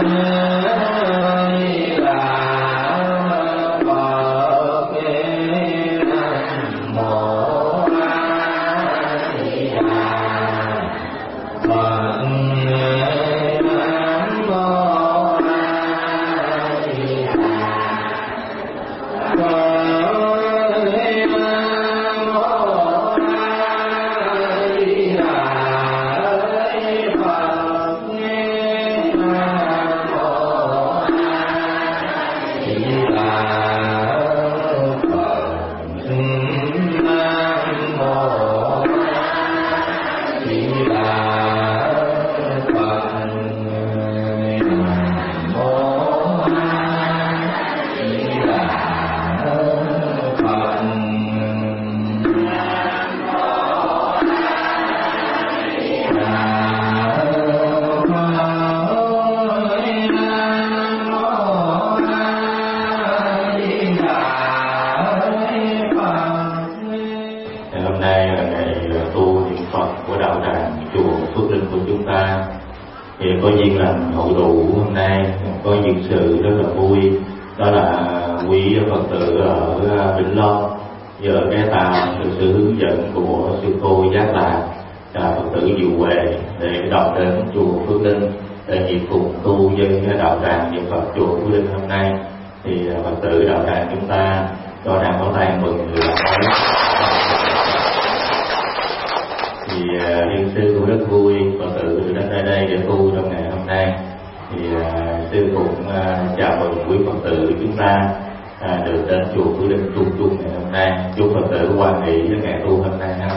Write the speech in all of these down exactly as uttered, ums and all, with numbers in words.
Có duyên lành hội tụ hôm nay có những sự rất là vui, đó là quý Phật tử ở Vĩnh Long giờ cái tàu được sự hướng dẫn của sư cô Giác Lạc và Phật tử Diệu Huệ để đọc đến chùa Phước Linh để nhịp cùng tu dân đạo tràng niệm Phật chùa Phước Linh hôm nay. Thì Phật tử đạo tràng chúng ta cho đang có tay mừng người làm ấy. Thì Liên sư cũng rất vui Phật tử đến nơi đây để tu trong ngày hôm nay. Thì uh, sư cũng uh, chào mừng quý Phật tử chúng ta uh, được đến chùa Phước Linh chung chung ngày hôm nay. Chúc Phật tử hoan hỷ với ngày tu hôm nay ha.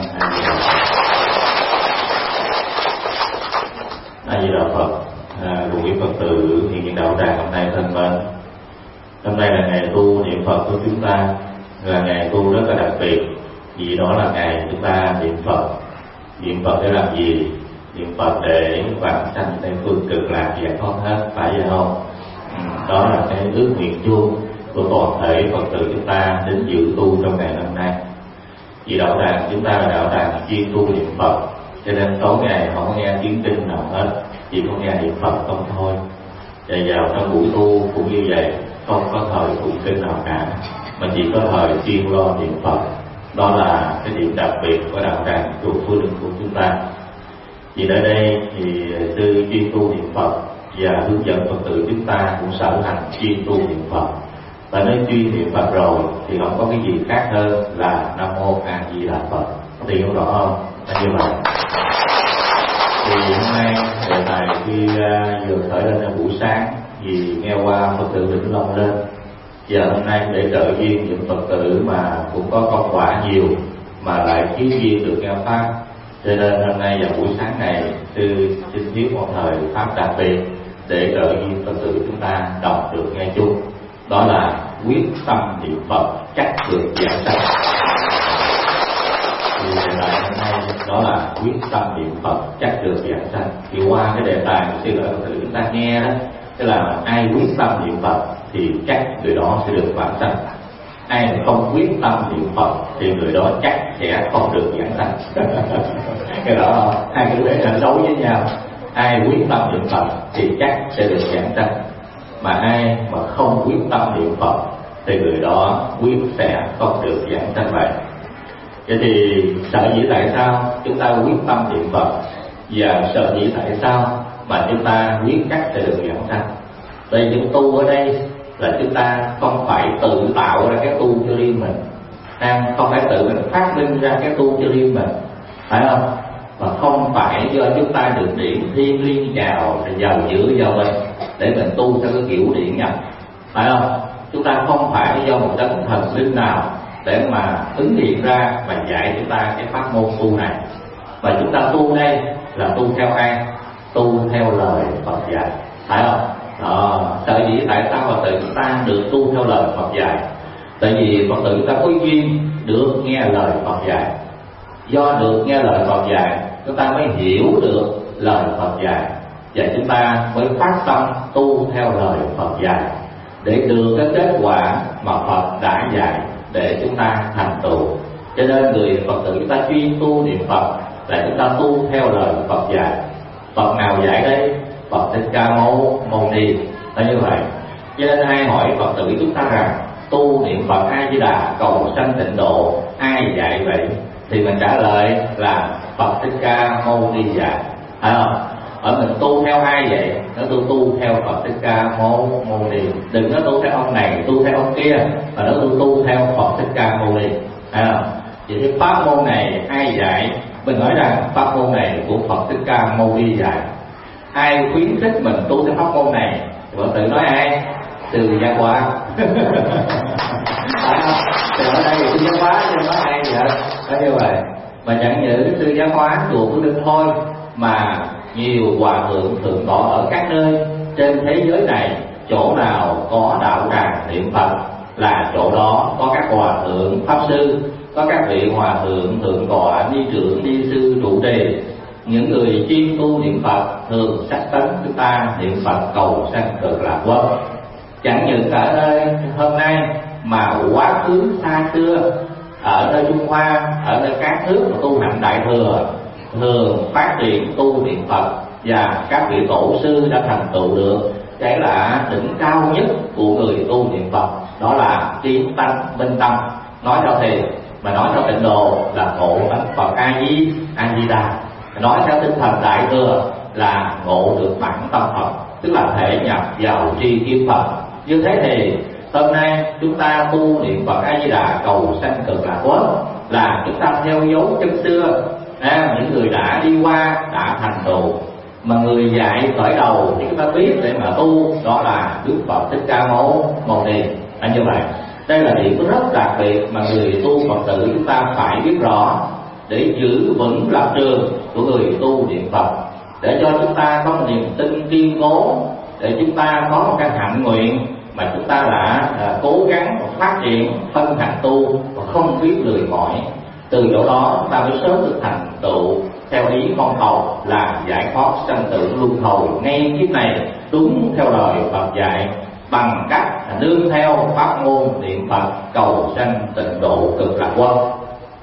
A Di Đà Phật. Uh, cùng quý Phật tử hiện diện đạo tràng hôm nay thân mến. Hôm nay là ngày tu niệm Phật của chúng ta, là ngày tu rất là đặc biệt, vì đó là ngày chúng ta niệm Phật. Niệm Phật để làm gì? Niệm Phật để vãng sanh tây phương cực lạc giải thoát hết, phải vậy không? Đó là cái ước nguyện chung của toàn thể Phật tử chúng ta đến dự tu trong ngày hôm nay. Vì đạo tràng chúng ta là đạo tràng chuyên tu niệm Phật, cho nên tối ngày không nghe tiếng kinh nào hết, chỉ có nghe niệm Phật không thôi. Và vào trong buổi tu cũng như vậy, không có thời tụng kinh nào cả, mà chỉ có thời chuyên lo niệm Phật. Đó là cái điểm đặc biệt của đạo tràng chùa Phước Linh của chúng ta. Vì ở đây thì sư chuyên tu niệm Phật và hướng dẫn Phật tử chúng ta cũng sở hành chuyên tu niệm Phật. Và nói chuyên niệm Phật rồi thì không có cái gì khác hơn là Nam Mô A Di Đà Phật. Thì hiểu rõ không? Là như vậy. Thì hôm nay đề tài khi uh, vừa khởi lên là buổi sáng, vì nghe qua Phật tử Vĩnh Long lên. Giờ hôm nay để trợ duyên những Phật tử mà cũng có công quả nhiều mà lại thiếu duyên được nghe pháp, cho nên hôm nay vào buổi sáng này sư xin thiếu một thời pháp đặc biệt để trợ duyên Phật tử chúng ta đọc được nghe chung. Đó là quyết tâm niệm Phật chắc được giảng sanh. Thì đề tài hôm nay đó là quyết tâm niệm Phật chắc được giảng sanh. Thì qua cái đề tài của sư lợi Phật tử chúng ta nghe đó, tức là ai quyết tâm niệm Phật thì chắc người đó sẽ được vãng sanh. Ai mà không quyết tâm niệm Phật thì người đó chắc sẽ không được vãng sanh. Cái đó hai cái để đánh đấu với nhau. Ai quyết tâm niệm Phật thì chắc sẽ được vãng sanh, mà ai mà không quyết tâm niệm Phật thì người đó quyết sẽ không được vãng sanh vậy. Vậy thì sở dĩ tại sao chúng ta quyết tâm niệm Phật, và sở dĩ tại sao mà chúng ta quyết chắc sẽ được vãng sanh? Đây những tu ở đây là chúng ta không phải tự tạo ra cái tu cho riêng mình, đang không phải tự mình phát minh ra cái tu cho riêng mình, phải không? Và không phải do chúng ta được điển thiên liên vào vào giữa vào mình để mình tu theo cái kiểu điển nhập, phải không? Chúng ta không phải do một đấng thần linh nào để mà ứng hiện ra và dạy chúng ta cái pháp môn tu này, mà chúng ta tu đây là tu theo ai? Tu theo lời Phật dạy, phải không? Đó, sở dĩ tại sao Phật tử chúng ta được tu theo lời Phật dạy? Tại vì Phật tử chúng ta có duyên được nghe lời Phật dạy. Do được nghe lời Phật dạy, chúng ta mới hiểu được lời Phật dạy, và chúng ta mới phát tâm tu theo lời Phật dạy để được cái kết quả mà Phật đã dạy để chúng ta thành tựu. Cho nên người Phật tử chúng ta chuyên tu niệm Phật là chúng ta tu theo lời Phật dạy. Phật nào dạy đây? Phật Thích Ca Mâu Mâu Ni. Là như vậy. Cho nên ai hỏi Phật tử chúng ta rằng tu niệm Phật A Di Đà cầu sanh tịnh độ ai dạy vậy, thì mình trả lời là Phật Thích Ca Mâu Ni dạy. Phải không? Ở mình tu theo ai vậy? Nó tu tu theo Phật Thích Ca Mâu Mâu Ni. Đừng có tu theo ông này, tu theo ông kia, mà nó tu tu theo Phật Thích Ca Mâu Ni. Phải không? Vậy cái pháp môn này ai dạy? Mình nói rằng pháp môn này của Phật Thích Ca Mâu Ni dạy. Ai khuyến khích mình tu theo pháp môn này? Thì Phật tử nói ai? Từ Gia Hóa. Thì ở đây thì Sư Gia Hóa chứ nói ai vậy? Nói như vậy. Mà chẳng những cái Sư Gia Hóa chùa Phước Linh thôi, mà nhiều hòa thượng thượng tọa ở các nơi trên thế giới này, chỗ nào có đạo tràng niệm Phật là chỗ đó có các hòa thượng pháp sư, có các vị hòa thượng thượng tọa ni trưởng ni sư trụ trì, những người chuyên tu niệm Phật thường sách tấn chúng ta niệm Phật cầu sanh cực lạc quốc. Chẳng những ở nơi hôm nay mà quá khứ xa xưa, ở nơi Trung Hoa, ở nơi các nước mà tu hành đại thừa thường phát triển tu niệm Phật, và các vị tổ sư đã thành tựu được cái là đỉnh cao nhất của người tu niệm Phật, đó là kiến tánh minh tâm. Nói theo thì mà nói theo tịnh độ là ngộ tánh Phật A Di A Di Đà, nói theo tinh thần đại thừa là ngộ được bản tâm Phật, tức là thể nhập vào tri kiến Phật. Như thế thì hôm nay chúng ta tu niệm Phật A Di Đà cầu sanh cực lạc quốc là chúng ta theo dấu chân xưa, à, những người đã đi qua đã thành tựu, mà người dạy khởi đầu thì chúng ta biết để mà tu, đó là Đức Phật Thích Ca Mâu Mâu Ni. Là như vậy. Đây là điểm rất đặc biệt mà người tu Phật tử chúng ta phải biết rõ để giữ vững lập trường của người tu niệm Phật, để cho chúng ta có một niềm tin kiên cố, để chúng ta có một cái hạnh nguyện mà chúng ta đã à, cố gắng phát triển phân hành tu và không biết lười mỏi. Từ chỗ đó chúng ta mới sớm được thành tựu theo ý con cầu là giải thoát sanh tử luân hồi ngay kiếp này, đúng theo lời Phật dạy, bằng cách nương theo pháp môn niệm Phật cầu sanh tịnh độ cực lạc quốc.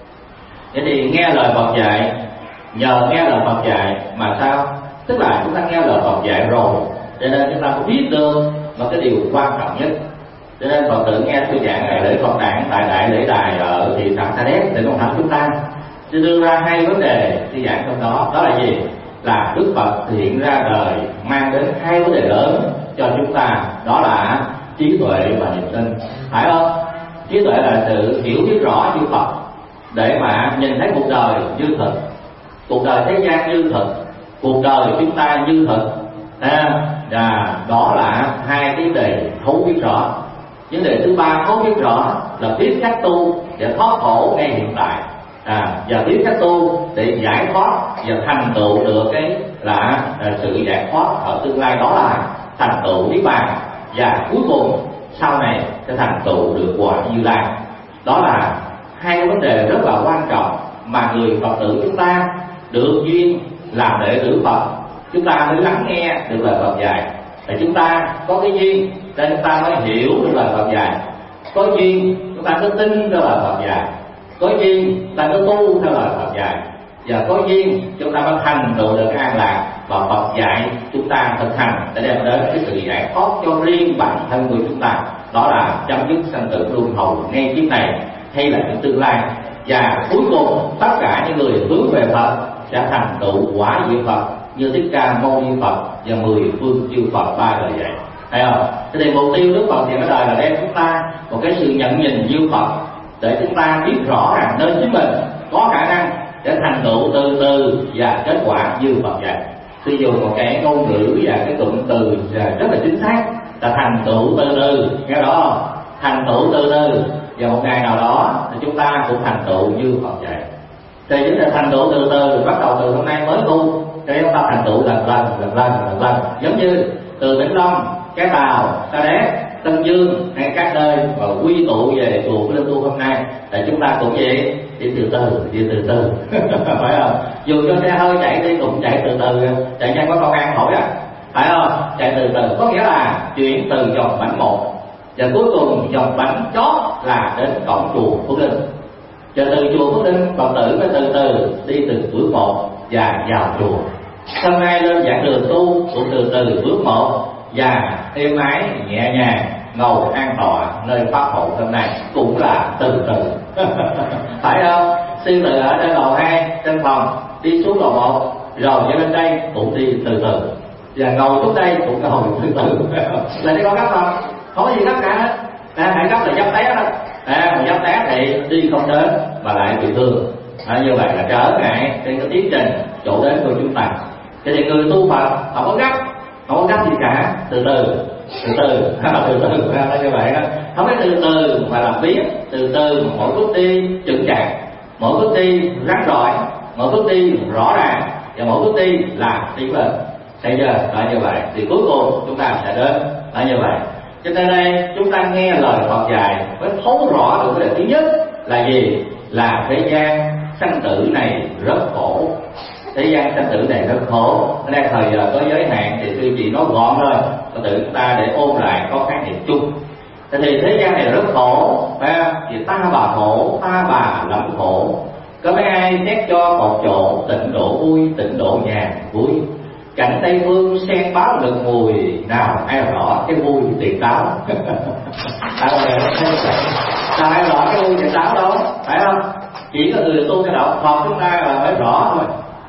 Vậy thì nghe lời Phật dạy, nhờ nghe lời Phật dạy mà sao? Tức là chúng ta nghe lời Phật dạy rồi, cho nên chúng ta có biết được một cái điều quan trọng nhất. Cho nên Phật tử nghe sư giảng ngày lễ Phật đản tại đại lễ đài ở thị xã Sa Đéc để công thành chúng ta, sẽ đưa ra hai vấn đề sư giảng trong đó. Đó là gì? Là Đức Phật hiện ra đời mang đến hai vấn đề lớn cho chúng ta, đó là trí tuệ và niềm tin. Phải không? Trí tuệ là sự hiểu biết rõ chư Phật để mà nhìn thấy cuộc đời như thực, cuộc đời thế gian như thực, cuộc đời chúng ta như thực. À, và đó là hai cái đề thấu biết rõ. Vấn đề thứ ba thấu biết rõ là biết cách tu để thoát khổ ngay hiện tại, à, và biết cách tu để giải thoát và thành tựu được cái là à, sự giải thoát ở tương lai, đó là thành tựu niết bàn, và cuối cùng sau này sẽ thành tựu được quả Như Lai. Đó là hai cái vấn đề rất là quan trọng mà người Phật tử chúng ta được duyên làm đệ tử Phật, chúng ta mới lắng nghe được lời Phật dạy. Thì chúng ta có cái duyên nên chúng ta mới hiểu được lời Phật dạy, có duyên chúng ta mới tin theo lời Phật dạy, có duyên chúng ta mới tu theo lời Phật dạy, và có duyên chúng ta mới thành tựu được an lạc và Phật dạy chúng ta thực hành để đem đến cái sự giải thoát cho riêng bản thân của chúng ta, đó là chấm dứt sanh tử luân hồi ngay kiếp này hay là trong tương lai. Và cuối cùng tất cả những người hướng về Phật sẽ thành tựu quả diệu Phật như Thích Ca Mâu Ni Phật và mười phương chư Phật ba đời vậy. Thấy không? Thế thì mục tiêu Đức Phật hiện ở đời là đem chúng ta một cái sự nhận nhìn như Phật, để chúng ta biết rõ rằng nơi chính mình có khả năng để thành tựu từ từ và kết quả như Phật dạy. Sử dụng một cái ngôn ngữ và cái cụm từ rất là chính xác là thành tựu từ từ, nghe rõ không? Thành tựu từ từ, và một ngày nào đó thì chúng ta cũng thành tựu như Phật dạy. Thì chính là thành tựu từ từ, bắt đầu từ hôm nay mới tu, để chúng ta thành tựu lần lần lần lần lần lần, giống như từ Vĩnh Long, Cái Tàu, Sa Đéc, Tân Dương hay các nơi mà quy tụ về chùa Phước Linh tu hôm nay, để chúng ta cũng vậy, đi từ từ, đi từ từ, phải không? Dù cho xe hơi chạy đi cũng chạy từ từ, chạy nhanh quá con ăn hỏi à, phải không? Chạy từ từ có nghĩa là chuyển từ vòng bánh một, và cuối cùng vòng bánh chót là đến cổng chùa Phước Linh. Và từ chùa Phước Linh Phật tử phải từ từ đi từng bước một và vào chùa. Hôm nay lên giảng đường tu cũng từ từ bước một và êm ái nhẹ nhàng ngồi an tọa nơi pháp hội hôm nay cũng là từ từ. Phải không? Sư từ ở trên lầu hai trên phòng đi xuống lầu một rồi trở lên đây cũng đi từ từ và ngồi xuống đây cũng ngồi từ từ. Là đi có gấp không? Không có gì gấp cả. À, hãy gấp là dấp té đó. À, mà dấp té thì đi không đến mà lại bị thương. À, như vậy là trở ngại trên cái tiến trình chỗ đến của chúng ta. Thế thì người tu Phật không có gấp, không có gấp gì cả, từ từ, từ từ, từ từ là như vậy đó. Không phải từ từ mà làm biết, từ từ mỗi bước đi chững chạc, mỗi bước đi rắn rỏi, mỗi bước đi rõ ràng và mỗi bước đi là tiến lên. Thấy chưa? Là như vậy thì cuối cùng chúng ta sẽ đến là như vậy. Cho nên đây chúng ta nghe lời Phật dạy mới thấu rõ được cái điều thứ nhất là gì? Là thế gian sanh tử này rất khổ. Thế gian sanh tử này rất khổ. Ở đây thời giờ có giới hạn thì sư chỉ nói gọn thôi, có tự chúng ta để ôn lại có khái niệm chung. Thế thì thế gian này rất khổ, phải không? Thì ta bà khổ, ta bà lắm khổ. Có mấy ai xét cho một chỗ tịnh độ vui, tịnh độ nhàn vui. Cảnh Tây Phương sen báo được mùi, nào ai rõ cái vui tiền táo. Sao ai rõ cái vui tiền táo đâu, phải không? Chỉ có người tu cái đạo Phật chúng ta là mới rõ thôi.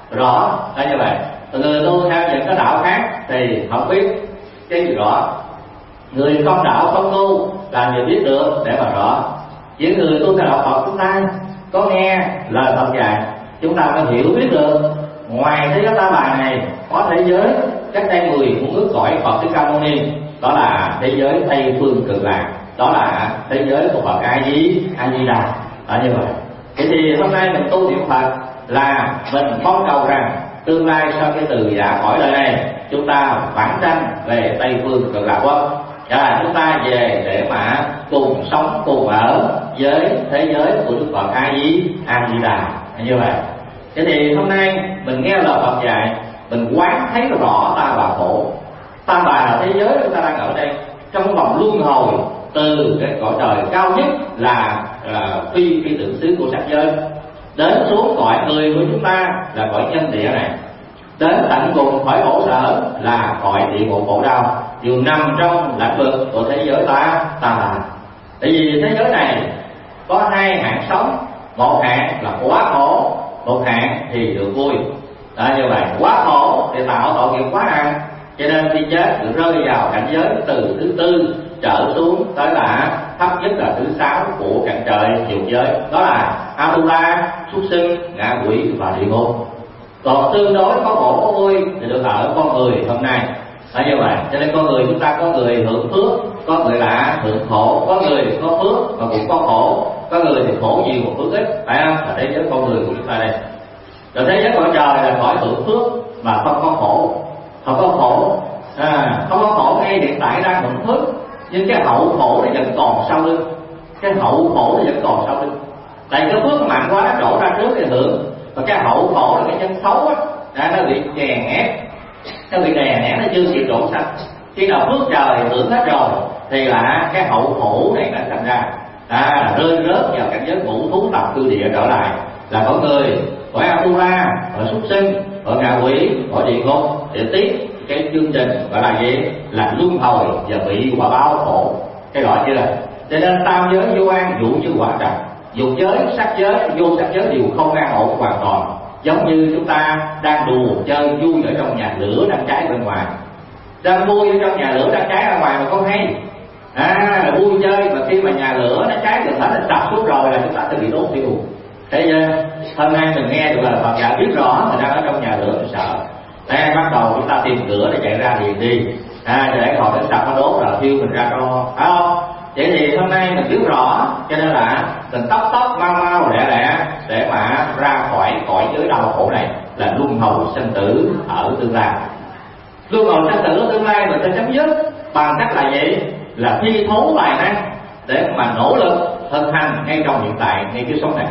Rõ là như vậy. Người tu theo những cái đạo khác thì không biết cái gì rõ. Người không đạo không tu làm gì biết được để mà rõ. Chỉ người tu theo đạo Phật chúng ta có nghe lời Phật dạy, chúng ta có hiểu biết được ngoài thế giới ta bà này có thế giới cách đây mười muôn ước cõi Phật Thích Ca Mâu Ni, đó là thế giới Tây Phương Cực Lạc, đó là thế giới của Phật A Di A Di Đà. Đó như vậy. Thế thì hôm nay mình tu niệm Phật là mình mong cầu rằng tương lai sau cái từ giả khỏi đời này chúng ta vãng sanh về Tây Phương Cực Lạc Quốc, là chúng ta về để mà cùng sống cùng ở với thế giới của Đức Phật A Di A Di Đà. Như vậy. Thế thì hôm nay mình nghe lời Phật dạy, mình quán thấy rõ ta bà khổ. Ta bà là thế giới chúng ta đang ở đây trong vòng luân hồi từ cái cõi trời cao nhất là, là phi phi tưởng xứ của sắc giới đến xuống cõi người của chúng ta là cõi nhân địa này, đến tận cùng khỏi khổ sở là cõi địa ngục khổ đau, đều nằm trong lãnh vực của thế giới ta ta bà. Tại vì thế giới này có hai hạng sống, một hạng là quá khổ, một hạng thì được vui. Đó như vậy, quá khổ thì tạo tội nghiệp quá nặng, cho nên khi chết được rơi vào cảnh giới từ thứ tư trở xuống tới là thấp nhất là thứ sáu của cảnh trời dục giới, đó là Atula, súc sinh, ngạ quỷ và địa ngục. Còn tương đối có khổ có vui thì được ở con người hôm nay. Đó như vậy, cho nên con người chúng ta có người hưởng phước, có người là hưởng khổ, có người có phước mà cũng có khổ, có người thì khổ nhiều một phước ít, phải không? Là thế giới con người của chúng ta đây. Rồi thế giới cõi trời là cõi hưởng phước mà không có khổ, không có khổ, à, không có khổ ngay hiện tại đang hưởng phước, nhưng cái hậu khổ nó vẫn còn sau lưng, cái hậu khổ nó vẫn còn sau lưng. Tại cái phước mạnh quá nó đổ ra trước thì hưởng, và cái hậu khổ là cái nhân xấu á, nó bị chèn ép, nó bị đè nén, nó chưa kịp đổ sanh. Khi nào phước trời hưởng hết rồi thì là cái hậu khổ này đã thành ra, à, rơi rớt vào cảnh giới ngũ thú tập cư địa trở lại, là có người cõi Atula, cõi súc sinh, cõi ngạ quỷ, cõi địa ngục để tiếp cái chương trình gọi là gì? Là luân hồi và bị quả báo khổ. Cái gọi chưa? Cho nên tam giới vô an dụ như quả trạch, dục giới, sắc giới, vô sắc giới đều không an ổn hoàn toàn. Giống như chúng ta đang đùa chơi vui ở trong nhà lửa đang cháy bên ngoài, đang vui ở trong nhà lửa đang cháy ra ngoài mà không hay. À, là vui chơi mà khi mà nhà lửa nó cháy gần hết nó sập xuống rồi là chúng ta sẽ bị đốt tiêu. Thế chưa? Hôm nay mình nghe được là Phật dạy biết rõ mình đang ở trong nhà lửa mình sợ. Thế bắt đầu chúng ta tìm cửa để chạy ra liền đi, à, để khỏi đến sập nó đốt rồi thiêu mình ra cho, phải không? Vậy thì hôm nay mình biết rõ, cho nên là mình tốc tốc mau mau lẹ lẹ để mà ra khỏi cõi giới đau khổ này, là luân hồi sinh tử ở tương lai. Luân hồi sinh tử ở tương lai mình sẽ chấm dứt bằng cách là gì? Là thi thố tài năng để mà nỗ lực thực hành ngay trong hiện tại, ngay cái sống này.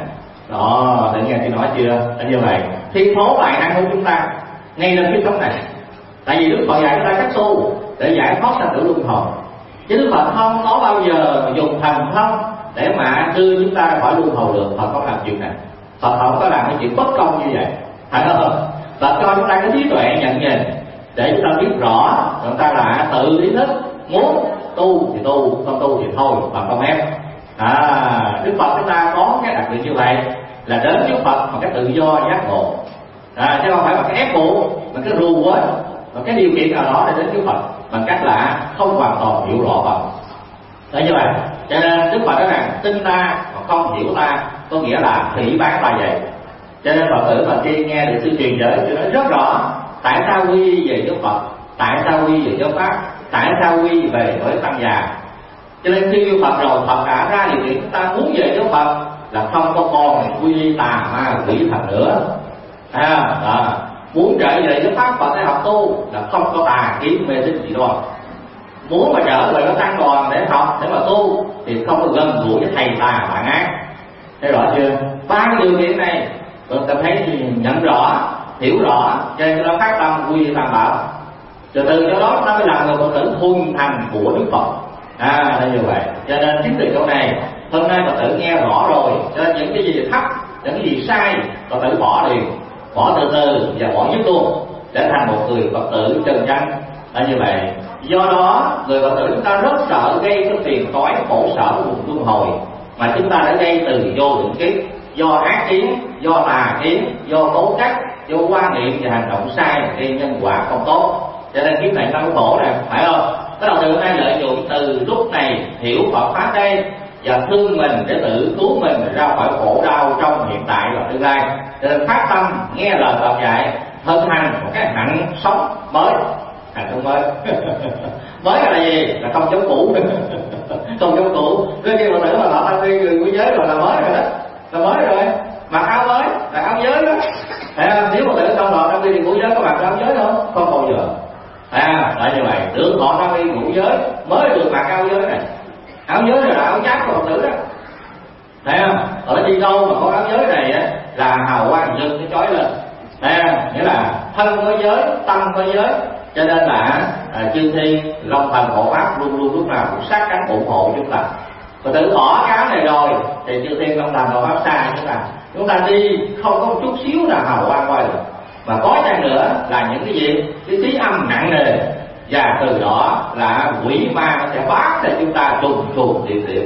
Đó, để nghe chị nói chưa? Là như vậy, thi thố tài năng của chúng ta ngay lên cái sống này. Tại vì Đức Phật dạy chúng ta cách tu để giải thoát sanh tử luân hồi, chứ Đức Phật không có bao giờ dùng thần thông để mà đưa chúng ta ra khỏi luân hồi được. Phật không làm chuyện này, Phật không có làm cái chuyện bất công như vậy, phải không? và cho chúng ta có trí tuệ nhận nhìn để chúng ta biết rõ, chúng ta là tự ý thức, muốn tu thì tu, không tu thì thôi và không ép. À, Đức Phật chúng ta có cái đặc biệt như vậy, là đến với Phật bằng cái tự do giác ngộ, à, chứ không phải bằng cái ép buộc, bằng cái ru quá, bằng cái điều kiện nào đó để đến với Phật, bằng cách là không hoàn toàn hiểu rõ Phật. Đấy như vậy, cho nên Đức Phật nói rằng tin ta mà không hiểu ta, có nghĩa là hủy bán ta vậy. Cho nên Phật tử mà khi nghe được sư truyền giới thì nói rất rõ tại sao quy về với Phật, tại sao quy về với Pháp, tại sao quy về với tăng già. Cho nên khi với Phật rồi, Phật đã ra điều kiện chúng ta muốn về với Phật là không có con quy tà ma quỷ thần nữa. À, đó. Muốn trở về với Pháp Phật để học tu là không có tà kiến mê tín gì đâu. Muốn mà trở về với tăng đoàn để học, để mà tu thì không có gần gũi với thầy tà bạn ác. Thấy rõ chưa? Ba cái điều kiện này tôi cảm thấy nhận rõ, hiểu rõ, cho nên nó phát tâm quy tam bảo. Từ từ cho đó nó mới làm người Phật tử thuần thành của Đức Phật. À, là như vậy. Cho nên chính từ chỗ này hôm nay Phật tử nghe rõ rồi, cho nên những cái gì thấp, những cái gì sai Phật tử bỏ liền, bỏ từ từ và bỏ nhất luôn, để thành một người Phật tử chân chánh. Là như vậy. Do đó người Phật tử chúng ta rất sợ gây cái phiền toái khổ sở của vùng luân hồi mà chúng ta đã gây từ vô định kiếp, do ác kiến, do tà kiến, do cố cách, do quan niệm và hành động sai gây nhân quả không tốt. Cho nên kiếp này ta có khổ này, phải không? Cái đầu tự nay lợi dụng từ lúc này hiểu Phật pháp đây và thương mình để tự cứu mình ra khỏi khổ đau trong hiện tại và tương lai. Cho nên phát tâm nghe lời Phật dạy, thân hành một cái hạnh sống mới, hạnh sống mới. Mới là gì? Là không giống cũ. Không giống cũ. Nên khi mà tưởng mà họ tăng ni người của giới rồi là mới rồi đó, là mới rồi. Mặc áo mới là áo giới đó. Thấy không? Nếu mà tưởng không họ tăng ni người của giới có mặc áo giới không? Không bao giờ. À, là như vậy. Được họ tăng ni ngũ giới mới được mặc áo giới này. Áo giới này là áo giáp của Phật tử đó. Thấy không? Ở đi đâu mà có áo giới này á là hào quang rực cái chói lên. Thấy không? Nghĩa là thân có giới, tâm có giới. Cho nên là à, chư thiên long thần hộ pháp luôn luôn lúc nào cũng sát cánh ủng hộ chúng ta. Và tự bỏ cái áo này rồi thì chư thiên long thần hộ pháp xa chúng ta. Chúng ta đi không có một chút xíu nào hào quang quay được. Mà có chăng nữa là những cái gì? Cái khí âm nặng nề. Và từ đó là quỷ ma nó sẽ bám để chúng ta trùng trùng điệp điệp.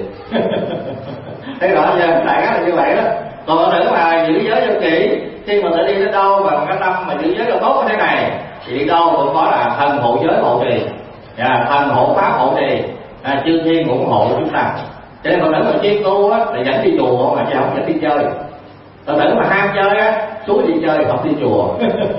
Thấy rõ chưa? Đại khái là như vậy đó. Còn ở nữ mà giữ giới cho kỹ, khi mà tự đi đến đâu mà cái tâm mà giữ giới là tốt như thế này thì đi đâu cũng có là thần hộ giới hộ trì, à, thần hộ pháp hộ trì, à, chư thiên ủng hộ chúng ta. Cho nên còn nữ mà chuyên tu á là dẫn đi chùa mà chứ không dẫn đi chơi. Còn nữ mà ham chơi á, suối đi chơi không đi chùa.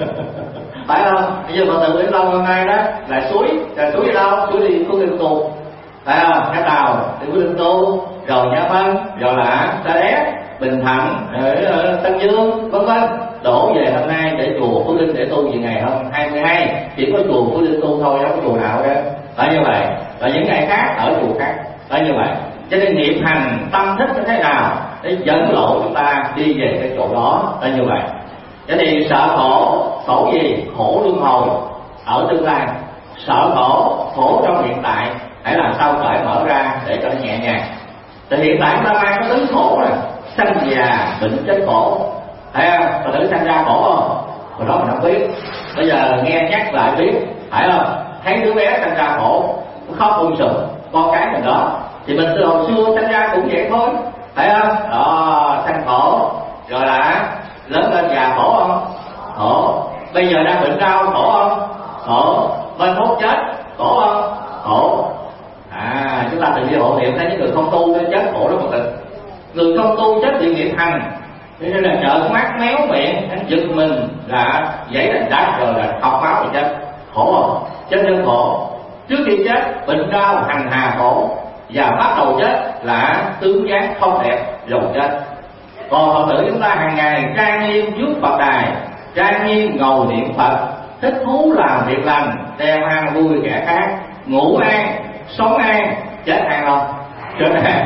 Phải không? Bây giờ Phật tử Vĩnh Long hôm nay đó là suối, là suối đi đâu? Suối đi Phước Linh Tu, phải không? Cái tàu đi Phước Linh Tu, rồi Nha Phân, rồi là Sa Đéc, Bình Thạnh, ở Tân Dương, vân vân. Đổ về hôm nay để chùa Phước Linh để tu về ngày hôm hai mươi hai, chỉ có chùa Phước Linh tu thôi, không có chùa nào đó. Phải như vậy. Và những ngày khác ở chùa khác. Phải như vậy. Cho nên nghiệp hành tâm thích như thế nào để dẫn lộ chúng ta đi về cái chỗ đó. Phải như vậy. Cho nên sợ khổ, khổ gì? Khổ luân hồi ở tương lai. Sợ khổ, khổ trong hiện tại, hãy làm sao cởi mở ra để cho nó nhẹ nhàng. Thì hiện tại chúng ta mang cái tứ khổ này, sanh già bệnh chết khổ. Thấy không? Phật tử sanh ra khổ không? Rồi đó mình không biết. Bây giờ nghe nhắc lại biết, phải không? Thấy đứa bé sanh ra khổ, khóc ung sùm, con cái mình đó. Thì mình từ hồi xưa sanh ra cũng vậy thôi, phải không? Đó, sanh khổ, rồi là lớn lên già khổ không? Khổ. Bây giờ đang bệnh đau khổ không? Khổ. Bên thuốc chết khổ không? Khổ. À, chúng ta tự đi hộ niệm thấy những người không tu chết khổ lắm Phật tử. Người không tu chết bị nghiệp hành, nên là trợn mắt méo miệng, anh giật mình là giấy là đá rồi là học máu thì chết. Khổ không? Chết nhân khổ. Trước khi chết bệnh đau hành hà khổ, và bắt đầu chết là tướng dáng không đẹp rồi chết. Còn Phật tử chúng ta hàng ngày trang nghiêm trước Phật đài, trang nghiêm ngồi niệm Phật, thích thú làm việc lành, đem an vui kẻ khác, ngủ an, sống an, chết an không? Chết an.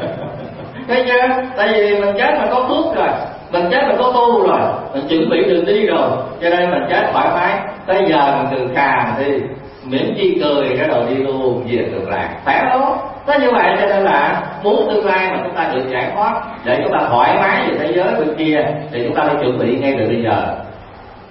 Thấy chưa? Tại vì mình chết mà có phước rồi, mình chết mà có tu rồi, mình chuẩn bị đường đi rồi, cho nên mình chết thoải mái. Bây giờ mình từ khà mình đi, miễn chi cười cái đầu đi luôn về được lạc, phải không? Có như vậy cho nên là muốn tương lai mà chúng ta được giải thoát để chúng ta thoải mái về thế giới bên kia thì chúng ta phải chuẩn bị ngay từ bây giờ.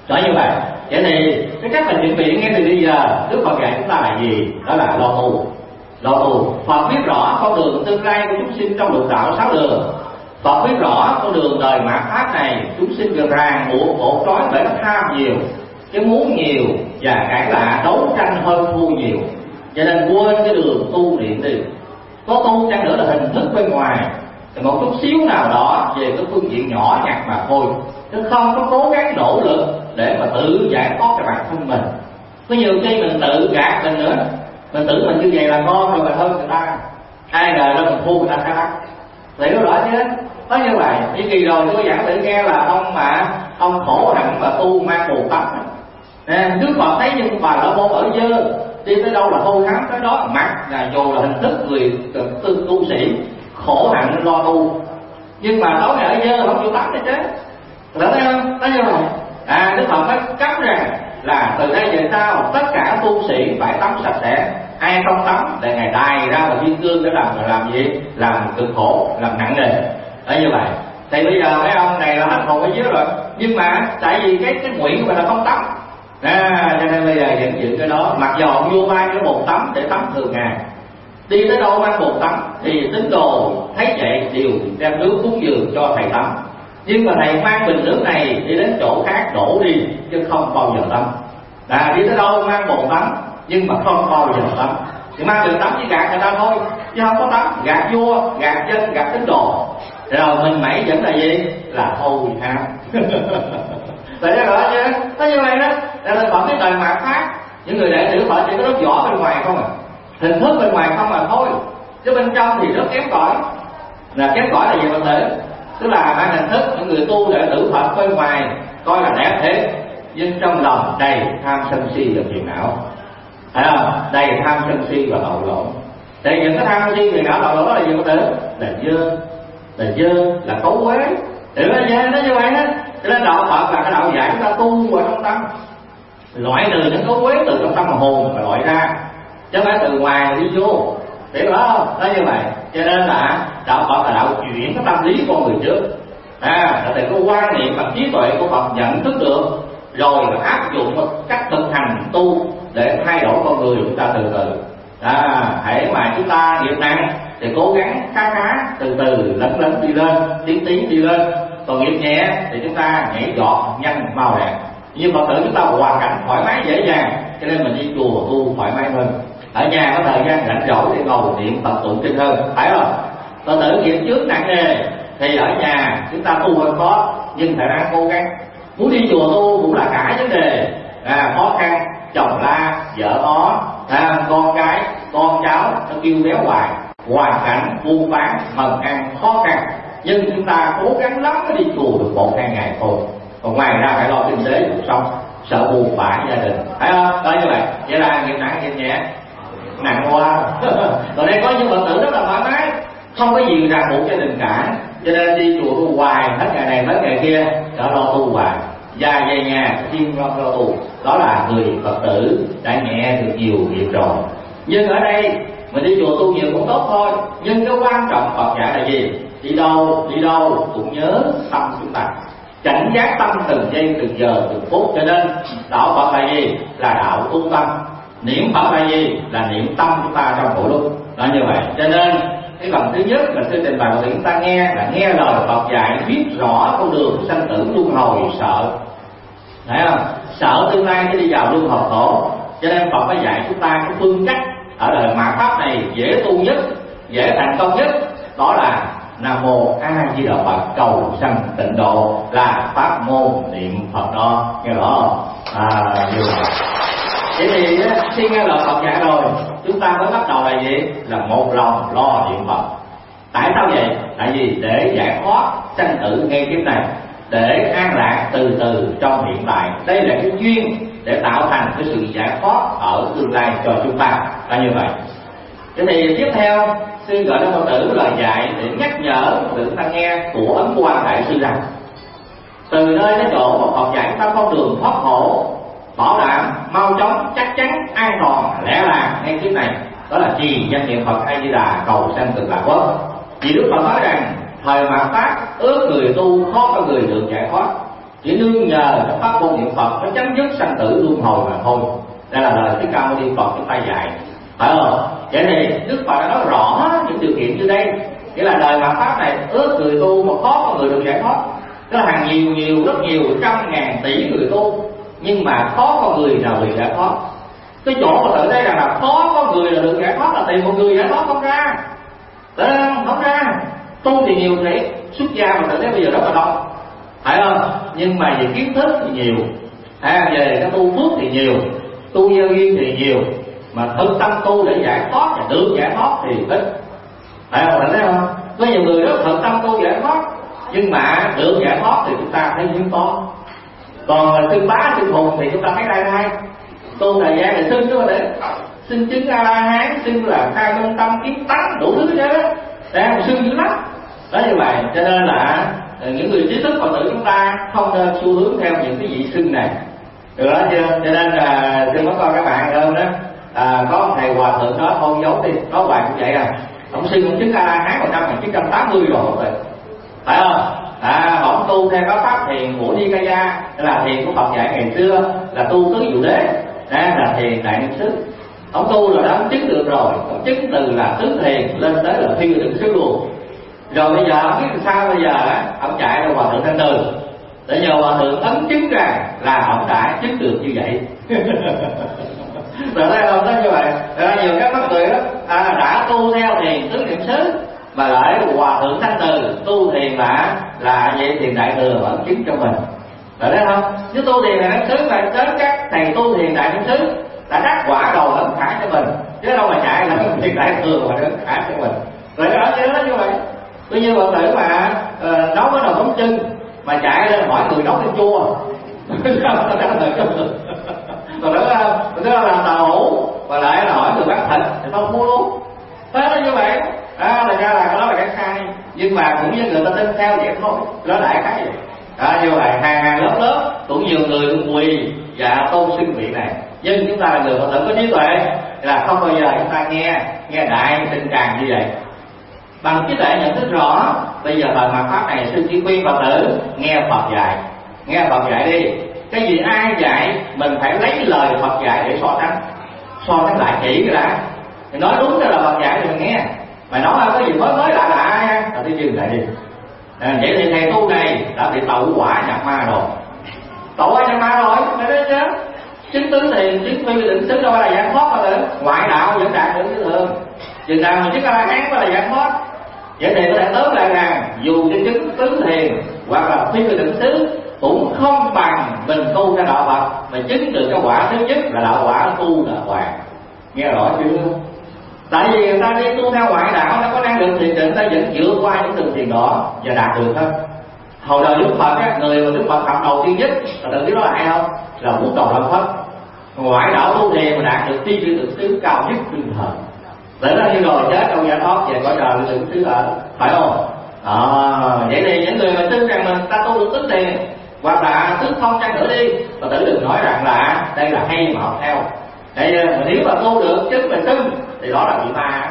Nói như vậy, vậy thì cái cách mà chuẩn bị ngay từ bây giờ Đức Phật dạy chúng ta là gì? Đó là lo tu. Lo tu. Phật biết rõ con đường tương lai của chúng sinh trong lục đạo sáu đường. Phật biết rõ con đường đời mạt pháp này chúng sinh được ràng buộc một trói bởi nó tham nhiều, cái muốn nhiều và cãi lạ đấu tranh hơn thua nhiều. Cho nên quên cái đường tu niệm đi. Có tu chăng nữa là hình thức bên ngoài, thì một chút xíu nào đó về cái phương diện nhỏ nhặt mà thôi, chứ không có cố gắng nỗ lực để mà tự giải thoát cho bản thân mình. Có nhiều khi mình tự gạt mình nữa, mình tưởng mình như vậy là ngon rồi mình hơn người ta, ai ngờ đâu mình thua người ta khác. Hiểu rõ chứ? Nói như vậy, như kỳ rồi tôi giảng tự nghe là ông mà ông khổ hạnh mà tu mang bồ tát nè, Đức Phật thấy nhưng bà la môn ở dơ, đi tới đâu là hô hám tới đó, mặc là dù là hình thức người tu, tu sĩ khổ hạnh lo tu, nhưng mà tối ngày ở dơ không chịu tắm hết chứ. Được thấy không? Nói như vậy, à Đức Phật mới cấm rằng là từ đây về sau tất cả tu sĩ phải tắm sạch sẽ, ai không tắm để ngày đài ra và thiên cương để làm làm gì? Làm cực khổ, làm nặng nề. Nói như vậy, thì bây giờ mấy ông này là hết hồn ở dưới rồi, nhưng mà tại vì cái cái nguyện của mình là không tắm, à, cho nên bây giờ vẫn giữ cái đó. Mặc dù ông vua mang cái bồn tắm để tắm thường ngày, đi tới đâu mang bồn tắm thì tín đồ thấy vậy đều đem nước cúng dường cho thầy tắm, nhưng mà thầy mang bình nước này đi đến chỗ khác đổ đi chứ không bao giờ tắm. À, đi tới đâu mang bồn tắm nhưng mà không bao giờ tắm, thì mang bình tắm chỉ gạt người ta thôi chứ không có tắm, gạt vua, gạt dân, gạt tín đồ. Rồi mình mãi vẫn là gì? Là hôi ham. Tại đó rõ chứ? Nói như vậy đó, là Phật còn cái đời mạt pháp, những người đệ tử Phật chỉ có lớp vỏ bên ngoài không à, hình thức bên ngoài không mà thôi, chứ bên trong thì rất kém cỏi. Là kém cỏi là gì Phật tử? Tức là mang hình thức những người tu đệ tử Phật bên ngoài coi là đẹp thế, nhưng trong lòng đầy tham sân si và phiền não, phải không? Đầy tham sân si và lậu lộn. Thì những cái tham sân si phiền não lậu lộn đó là gì Phật tử? Là dơ, là dơ, là cấu quế. Thì nó dơ nó như vậy đó. Cho nên đạo Phật là cái đạo dạy chúng ta tu vào trong tâm, loại trừ những cấu quế từ trong tâm hồn mà loại ra, chứ không phải từ ngoài đi vô. Hiểu không? Nói như vậy. Cho nên là đạo Phật là đạo chuyển cái tâm lý con người trước. À, là từ cái quan niệm và trí tuệ của Phật nhận thức được, rồi áp dụng một cách thực hành tu để thay đổi con người chúng ta từ từ. À, hãy mà chúng ta nghiệp nặng thì cố gắng khá khá từ từ lấn lấn đi lên, tiến tiến đi lên. Còn nghiệp nhẹ thì chúng ta nhảy giọt nhanh mau đẹp. Nhưng Phật tử chúng ta hoàn cảnh thoải mái dễ dàng, cho nên mình đi chùa tu thoải mái hơn. Ở nhà có thời gian rảnh rỗi để ngồi niệm Phật tụng kinh hơn, phải không? Phật tử nghiệp trước nặng nề thì ở nhà chúng ta tu hơi khó, nhưng phải ráng cố gắng. Muốn đi chùa tu cũng là cả vấn đề, à, khó khăn, chồng la, vợ ó, à, con cái, con cháu nó kêu béo hoài, hoàn cảnh buôn bán, mần ăn khó khăn, nhưng chúng ta cố gắng lắm mới đi chùa được một hai ngày thôi. Còn ngoài ra phải lo kinh tế cuộc sống, sợ buồn bã gia đình, phải không? Đó như vậy. Vậy là nghiệp nặng nghiệp nhẹ, nặng quá. Còn đây có những Phật tử rất là thoải mái, không có gì ràng buộc gia đình cả, cho nên đi chùa tu hoài hết ngày này hết ngày kia, đó lo tu hoài. Và về nhà chuyên lo lo tu, đó là người Phật tử đã nhẹ được nhiều nghiệp rồi. Nhưng ở đây mình đi chùa tu nhiều cũng tốt thôi, nhưng cái quan trọng Phật dạy là gì? Đi đâu đi đâu cũng nhớ tâm chúng ta, cảnh giác tâm từng giây từng giờ từng phút. Cho nên đạo Phật là gì? Là đạo tu tâm. Niệm Phật là gì? Là niệm tâm chúng ta trong mỗi lúc. Đó như vậy. Cho nên cái phần thứ nhất là xin trình bày của chúng ta nghe là nghe lời Phật dạy, biết rõ con đường sanh tử luân hồi sợ, thấy không? Sợ tương lai sẽ đi vào luân hồi khổ. Cho nên Phật mới dạy chúng ta cái phương cách ở đời mạt pháp này dễ tu nhất, dễ thành công nhất, đó là Nam Mô A Di Đà Phật cầu sanh tịnh độ, là pháp môn niệm Phật đó, nghe rõ không? À, như vậy. Vậy thì khi nghe lời Phật dạy rồi, chúng ta mới bắt đầu là gì? Là một lòng lo niệm Phật. Tại sao vậy? Tại vì để giải thoát sanh tử ngay kiếp này, để an lạc từ từ trong hiện tại. Đây là cái duyên để tạo thành cái sự giải thoát ở tương lai cho chúng ta. Là như vậy. Thế thì tiếp theo xin gọi đến Phật tử lời dạy để nhắc nhở chúng ta nghe của Ấn Quang Đại Sư rằng, từ nơi cái chỗ mà Phật dạy ta con đường thoát khổ, bảo đảm mau chóng, chắc chắn, an toàn, lẽ làng ngay kiếp này, đó là trì danh niệm Phật A Di Đà cầu sanh cực lạc quốc. Vì Đức Phật nói rằng thời mạt pháp ước người tu khó có người được giải thoát, chỉ nương nhờ cái pháp môn niệm Phật nó chấm dứt sanh tử luân hồi mà thôi. Đây là lời Thích Ca Mâu Ni Phật chúng ta dạy, phải không? Vậy thì Đức Phật đã nói rõ những điều kiện như đây, nghĩa là đời mạt pháp này ước người tu mà khó có người được giải thoát. Tức là hàng nhiều nhiều rất nhiều trăm ngàn tỷ người tu, nhưng mà khó có người nào được giải thoát. Cái chỗ mà tự thấy rằng là khó có người là được giải thoát là tìm một người giải thoát không ra, đấy không? Không ra. Tu thì nhiều thiệt, xuất gia mà tự thấy bây giờ rất là đông, phải không? Nhưng mà về kiến thức thì nhiều, à, về cái tu phước thì nhiều, tu nhân duyên thì nhiều, mà thực tâm tu để giải thoát và được giải thoát thì ít, phải không? Phải thấy không? Có nhiều người rất thực tâm tu giải thoát, nhưng mà được giải thoát thì chúng ta thấy hiếm có. Còn xưng bá xưng hùng thì chúng ta thấy đây đây tu thời gian thì xưng chứ mà để xưng chứng A La Hán, xưng là khai minh tâm kiến tánh đủ thứ hết đó, đang xưng dữ lắm. Đó như vậy, cho nên là những người trí thức Phật tử chúng ta không nên xu hướng theo những cái vị xưng này, được đó chưa? Cho nên là thưa các con các bạn ơn đó, à, có thầy hòa thượng đó không giấu đi, có hoài cũng vậy à, ông xưng ông chứng A La Hán vào năm một nghìn chín trăm tám mươi rồi, phải không? À, ông tu theo các pháp thiền của Nikaya, là thiền của Phật dạy ngày xưa là tu tứ diệu đế, đó là thiền đại niệm xứ. Ông tu rồi đó, ông chứng được rồi, ông chứng từ là tứ thiền lên tới là phi định xứ luôn. Rồi bây giờ ông biết làm sao bây giờ á, ông chạy ra hòa thượng Thanh Từ để nhờ hòa thượng ấn chứng ra là ông đã chứng được như vậy. Rồi thấy không? Đó như vậy. Rồi nhiều các bác người đó à, đã tu theo thiền tứ niệm xứ mà lại hòa thượng Thanh Từ tu thiền là là vậy thiền đại thừa ấn chứng cho mình. Rồi thấy không? Chứ tu thiền đại niệm xứ là đến các thầy tu thiền đại niệm xứ đã đắc quả đầu ấn khả cho mình, chứ đâu mà chạy là thiền đại thừa mà ấn khả cho mình. Rồi đó chứ đó như vậy. Tuy nhiên bạn tử mà uh, nấu cái nồi bánh chưng mà chạy lên hỏi người nấu canh chua còn đó là đó là tàu hũ và lại là hỏi người bán thịt thì không mua luôn. Thế đó như vậy à, là ra là cái đó là cái sai, nhưng mà cũng như người ta tin theo vậy thôi, đó đại cái vậy. À, như vậy hàng hàng lớp lớp cũng nhiều người quỳ và tôn xưng vị này, nhưng chúng ta là người Phật tử có trí tuệ là không bao giờ chúng ta nghe nghe đại tình càng như vậy. Bằng trí tuệ nhận thức rõ, bây giờ thời mạt pháp này sư chỉ khuyên Phật tử nghe Phật dạy, nghe Phật dạy đi. Cái gì ai dạy mình phải lấy lời Phật dạy để so sánh, so sánh lại kỹ cái đã. Thì nói đúng là Phật dạy thì mình nghe, mà nói là có gì mới mới lạ lạ là tôi dừng lại đi. À, vậy thì thầy tu này đã bị tẩu quả nhập ma rồi, tẩu quả nhập ma rồi, phải đấy chứ. Chứng tứ thiền, chứng phi định xứ đâu phải là giải thoát mà được, ngoại đạo vẫn đạt được như thường. Chừng nào mình chứng A La Hán mới là giải thoát. Vậy thì có thể tóm lại rằng dù cái chứng tứ thiền hoặc là phi định xứ cũng không bằng mình tu theo đạo Phật mà chứng được cái quả thứ nhất là đạo quả tu là hoàng. Nghe rõ chưa? Tại vì người ta đi tu theo ngoại đạo nó có năng lực thiền định, ta vẫn vượt qua những đường thiền đó và đạt được thôi. Hồi đời Đức Phật á, người mà Đức Phật học đầu tiên nhất là tự biết nói lại không? Là Bút Đầu Lâm Phất. Ngoại đạo tu thiền mà đạt được phi định xứ cao nhất đương thời. Để nó như rồi chết đâu giải thoát về cõi trời đừng xứ ở, phải không? À, vậy thì những người mà tin rằng mình ta tu được tứ thiền hoặc là tứ không chăng nữa đi, và tự đừng nói rằng là đây là hay mà học theo. Đây nếu mà tu được chứng về xưng thì đó là bị ma.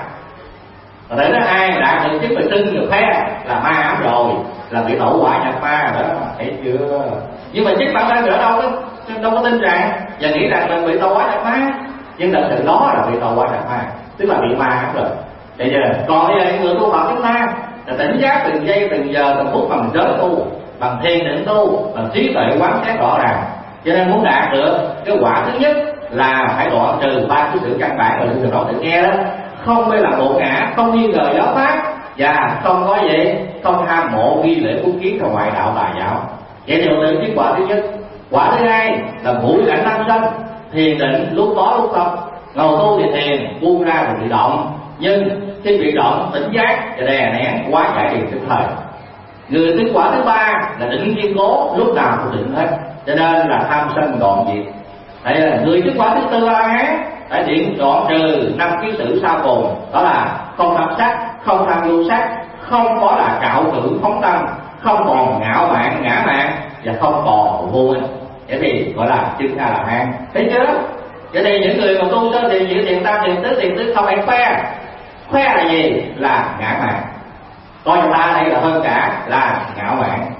Và để nói ai mà đạt được chứng về xưng được phép là ma ám rồi, là bị tẩu quả nhập ma rồi đó, thấy chưa? Nhưng mà chính bản thân người đó đâu có đâu có tin rằng và nghĩ rằng mình bị tẩu quả nhập ma, nhưng thật sự đó là bị tẩu quả nhập ma, tức là bị ma ám rồi. Vậy giờ còn bây giờ những người tu Phật chúng ta là tỉnh giác từng giây từng giờ từng phút bằng giới tu, bằng thiền định tu, bằng trí tuệ quán xét rõ ràng. Cho nên muốn đạt được cái quả thứ nhất là phải đoạn trừ ba cái sự căn bản mà từ đó tự nghe đó, không mới là bộ ngã, không nghi ngờ giáo pháp và không có gì, không ham mộ nghi lễ cúng kiến theo ngoại đạo tà giáo. Vậy thì tự chứng quả thứ nhất. Quả thứ hai là mũi cảnh năm sanh, thiền định lúc có lúc không, ngồi tu thì thiền, buông ra thì bị động, nhưng khi bị động tỉnh giác và đè nén quá giải tiền tức thời. Người chứng quả thứ ba là định kiên cố, lúc nào cũng định hết, cho nên là tham sân đoạn diệt. Đây là người chứng quả thứ tư A La Hán phải điện đoạn trừ năm ký tử sau cùng, đó là không tham sắc, không tham vô sắc, không có là cạo cử phóng tâm, không còn ngạo mạn ngã mạn và không còn vô minh. Vậy thì gọi là chứng A La Hán. Thấy chưa? Vậy thì những người mà tu sơ thiền, diệu thiền, tam thiền, tứ thiền, tứ không ai khoe. Khoe là gì? Là ngã mạn. Coi người ta đây là hơn cả là ngạo mạn.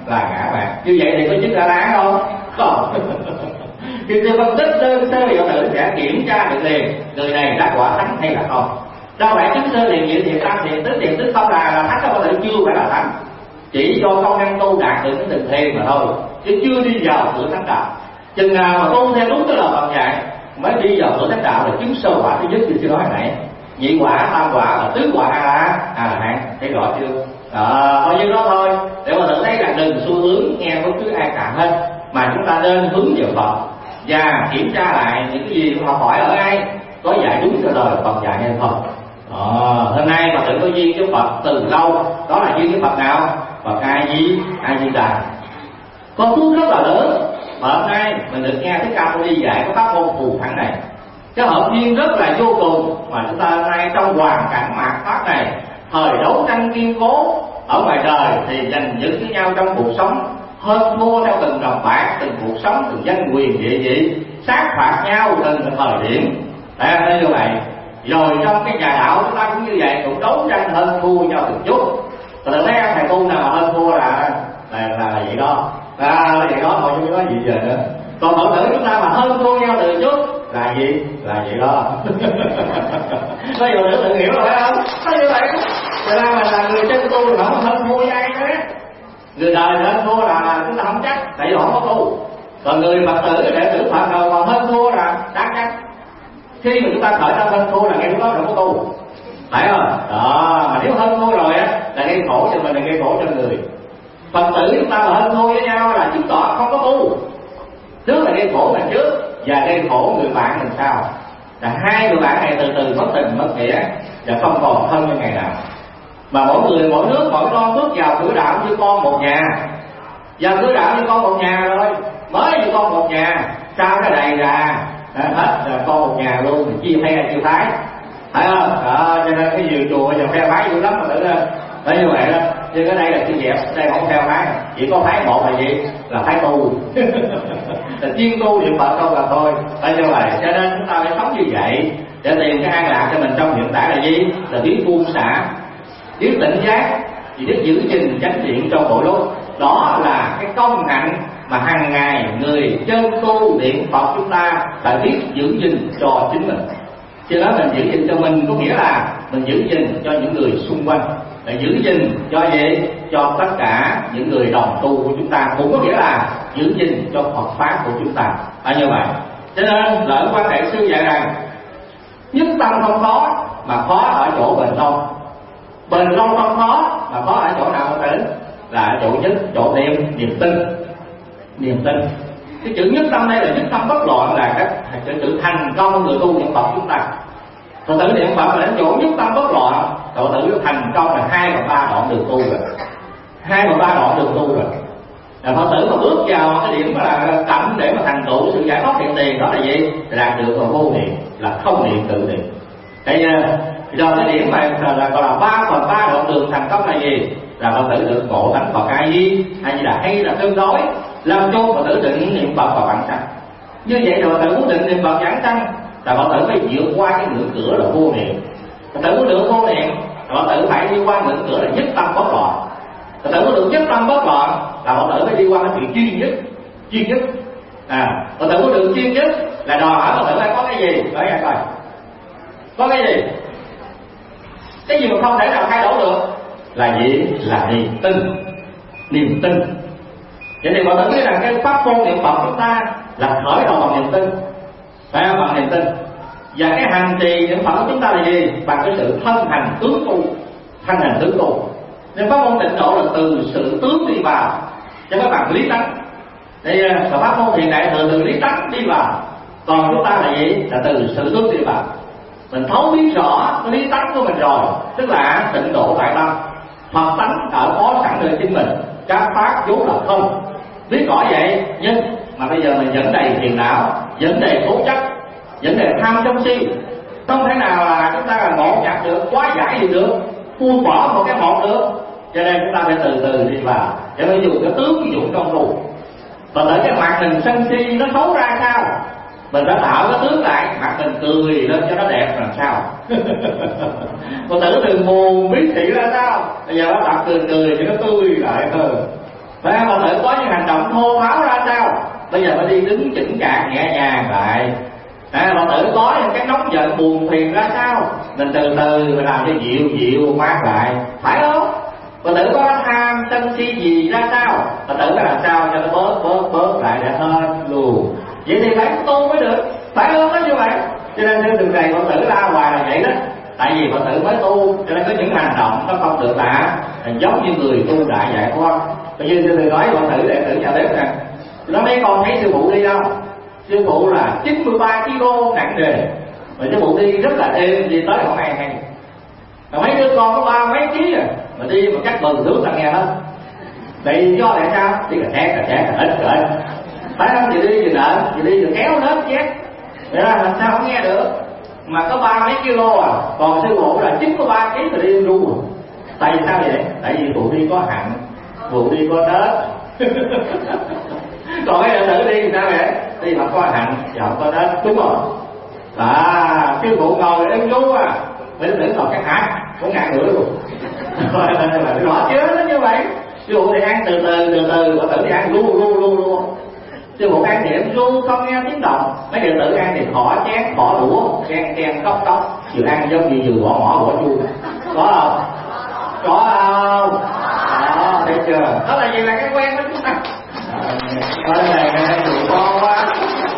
là ngã mạn. Như vậy thì có chứng A La Hán không? Không. Khi sư phân tích đơn sơ vào tử sẽ kiểm tra được liền người này đắc quả thánh hay là không. Đâu phải chứng sơ liền diệu thiện tam thiện tứ thiện tứ không là là thánh, có thể chưa phải là thánh, chỉ do công năng tu đạt được cái tình thiền mà thôi, chứ chưa đi vào cửa thánh đạo. Chừng nào mà tu theo đúng cái lời Phật dạy mới đi vào cửa thánh đạo là chứng sơ quả thứ nhất thì sư nói hồi nãy, nhị quả, tam quả và tứ quả A La A La Hán, thấy rõ chưa? À, bao nhiêu đó thôi để mà tự thấy là đừng xu hướng nghe bất cứ ai cả hết, mà chúng ta nên hướng vào Phật và kiểm tra lại những cái gì họ hỏi ở ai có dạy đúng cho lời Phật dạy hay không. À, hôm nay mà tự có duyên với Phật từ lâu, đó là duyên với Phật nào? Phật A Di A Di Đà. Có phước rất là lớn mà hôm nay mình được nghe Thích Ca Mâu Ni dạy cái pháp môn phù thắng này, cái hợp duyên rất là vô cùng mà chúng ta hôm nay trong hoàn cảnh mạt pháp này, thời đấu tranh kiên cố ở ngoài đời thì giành giật với nhau trong cuộc sống, hơn thua theo từng đồng bạc, từng cuộc sống, từng danh quyền địa vị, sát phạt nhau từng thời điểm. À, nên như vậy rồi trong cái nhà đạo chúng ta cũng như vậy, cũng đấu tranh hơn thua nhau từng chút. Rồi thấy thầy tu nào mà hơn thua là là là, là vậy đó, à, là vậy đó, không có gì giờ nữa. Còn phật tử chúng ta mà hơn thua nhau từ chút là gì? Là vậy đó. Bây giờ nữa tự hiểu rồi phải không? Nói như vậy cho nên mình là người chân tu thì không hơn thua với ai đó. Người đời hơn thua là chúng ta không chắc, tại vì họ không có tu. Còn người Phật tử đệ tử Phật nào mà hơn thua là đáng chắc. Khi mà chúng ta khởi ra hơn thua là ngay lúc đó không có tu, phải không? Đó, mà nếu hơn thua rồi á là gây khổ cho mình, là gây khổ cho người. Phật tử chúng ta mà hơn thua với nhau là chứng tỏ không có tu. Trước là gây khổ mình trước và gây khổ người bạn mình sau. Là hai người bạn này từ từ mất tình mất nghĩa và không còn thân như ngày nào. Mà mỗi người mỗi nước mỗi con bước vào cửa đạo như con một nhà. Vào cửa đạo như con một nhà rồi, mới như con một nhà, sau cái này ra hết là con một nhà luôn, thì chia phe chia phái, phải không? Đó, cho nên cái nhiều chùa giờ phe phái dữ lắm mà tự lên. Bởi như vậy đó, nhưng ở đây là chữ dẹp, đây không theo phái, chỉ có phái một là gì? Là phái tu. Là chuyên tu niệm Phật không là thôi. Bởi như vậy, cho nên chúng ta phải sống như vậy để tìm cái an lạc cho mình trong hiện tại là gì? Là biết buông xả, biết tỉnh giác, chỉ biết giữ gìn chánh niệm trong mỗi lúc. Đó là cái công hạnh mà hàng ngày người chân tu niệm Phật chúng ta phải biết giữ gìn cho chính mình. Cho đó mình giữ gìn cho mình có nghĩa là mình giữ gìn cho những người xung quanh, để giữ gìn cho gì? Cho tất cả những người đồng tu của chúng ta, cũng có nghĩa là giữ gìn cho Phật pháp của chúng ta. À, như vậy cho nên lợi quan đại sư dạy rằng nhất tâm không khó, mà khó ở chỗ bền lâu. Bền lâu không khó, mà khó ở chỗ nào mà đến? Là ở chỗ nhất, chỗ niệm niềm tin. Niềm tin. Cái chữ nhất tâm đây là nhất tâm bất loạn, là cái sự thành công người tu niệm Phật chúng ta. Phật tử niệm Phật là đến chỗ nhất tâm bất loạn, Phật tử thành công là hai và ba đoạn đường tu rồi, hai và ba đoạn đường tu rồi. Là Phật tử mà bước vào cái điểm là tận để mà thành tựu sự giải thoát hiện tiền, đó là gì? Đạt được là vô niệm, là không niệm tự niệm. Bây giờ rồi cái điểm này là gọi là ba phần ba đoạn đường thành công là gì? Là Phật tử được ngộ thánh Phật A Di hay là hay là tương đối làm cho Phật tử định niệm Phật và vãng sanh. Như vậy rồi Phật tử muốn định niệm Phật vãng sanh là Phật tử phải vượt qua cái ngưỡng cửa là vô niệm. Phật tử muốn được vô niệm là Phật tử phải đi qua ngưỡng cửa là nhất tâm bất loạn. Phật tử muốn được nhất tâm bất loạn là Phật tử phải đi qua cái chuyện chuyên nhất. Chuyên nhất à, Phật tử muốn được chuyên nhất là đòi hỏi Phật tử phải có cái gì? Nói nghe coi, có cái gì? Cái gì mà không thể nào thay đổi được là gì? Là niềm tin. Niềm tin. Vậy thì Phật tử biết rằng cái pháp môn niệm Phật chúng ta là khởi đầu bằng niềm tin, phải không? Bằng niềm tin. Và cái hành trì niệm Phật của chúng ta là gì? Bằng cái sự thân hành tướng tu. Thân hành tướng tu. Nên pháp môn tịnh độ là từ sự tướng đi vào, chứ các bạn lý tánh. Đây là pháp môn hiện đại từ từ lý tánh đi vào. Còn chúng ta là gì? Là từ sự tướng đi vào. Mình thấu biết rõ cái lý tánh của mình rồi, tức là tịnh độ tại tâm. Phật tánh ở có sẵn nơi chính mình, các pháp vốn là không. Biết rõ vậy, nhưng mà bây giờ mình vẫn đầy phiền não, vẫn đầy cố chấp, vẫn đầy tham sân si. Không thể nào là chúng ta là ngộ nhặt được, quá giải gì được, buông bỏ một cái một được. Cho nên chúng ta phải từ từ đi vào, để phải dùng cái tướng ví dụ trong tu. Và tới cái mặt mình sân si nó xấu ra sao, mình đã tạo cái tướng lại, mặt mình cười lên cho nó đẹp làm sao. Phật tử đừng buồn biết thị ra sao, bây giờ nó tập cười cười cho nó tươi lại hơn. Và Phật tử có những hành động thô tháo ra sao, bây giờ phải đi đứng chỉnh chạc nhẹ nhàng lại. À, Phật tử có những cái nóng giận buồn phiền ra sao, mình từ từ mình làm cho dịu dịu mát lại, phải không? Phật tử có tham sân si gì ra sao, Phật tử phải làm sao cho nó bớt bớt bớt lại để hết luôn. Vậy thì phải tu mới được, phải không? Đó như vậy. Cho nên trên đường này Phật tử la hoài là vậy đó. Tại vì Phật tử mới tu, cho nên có những hành động nó không được là giống như người tu đại giải thoát. Bây giờ sư nói Phật tử đệ tử nhà bếp nè, nó mấy con thấy sư phụ đi đâu, sư phụ là chín mươi ba ki lô nặng nề, mà sư phụ đi rất là êm, đi tới không ai hay. Mà mấy đứa con có ba mấy ký à, mà đi một cách bừng nước là nghe hết. Vậy do tại sao? Đi cà chét, cà chét, cà ít, cà ít. Phải không? Chị đi, chị đợi, chị đi, chị kéo hết chét. Vậy là làm sao không nghe được? Mà có ba mấy kilo à, còn sư phụ là chín mươi ba ký rồi đi ru. Tại vì sao vậy? Tại vì phụ đi có hạnh, phụ đi có tết. Còn cái đệ tử đi thì sao vậy? Đi mà có hạnh, và không có tết, đúng không? À, sư phụ ngồi em ru à, mấy đứa tử ngồi cái hạt, cũng ngàn nữa luôn. Rõ chưa? Nó như vậy. Sư phụ thì ăn từ từ, từ từ, đệ tử thì ăn ru ru ru ru. Sư phụ ăn thì em ru không nghe tiếng động, mấy đệ tử ăn thì khỏ chén, khỏ đũa, ken ken cốc cốc, vừa ăn giống như vừa bỏ mỏ bỏ chu. Có không? Có không? Đó, thấy chưa? Đó là gì, là cái quen của chúng ta. Đó là cái tụi con quá.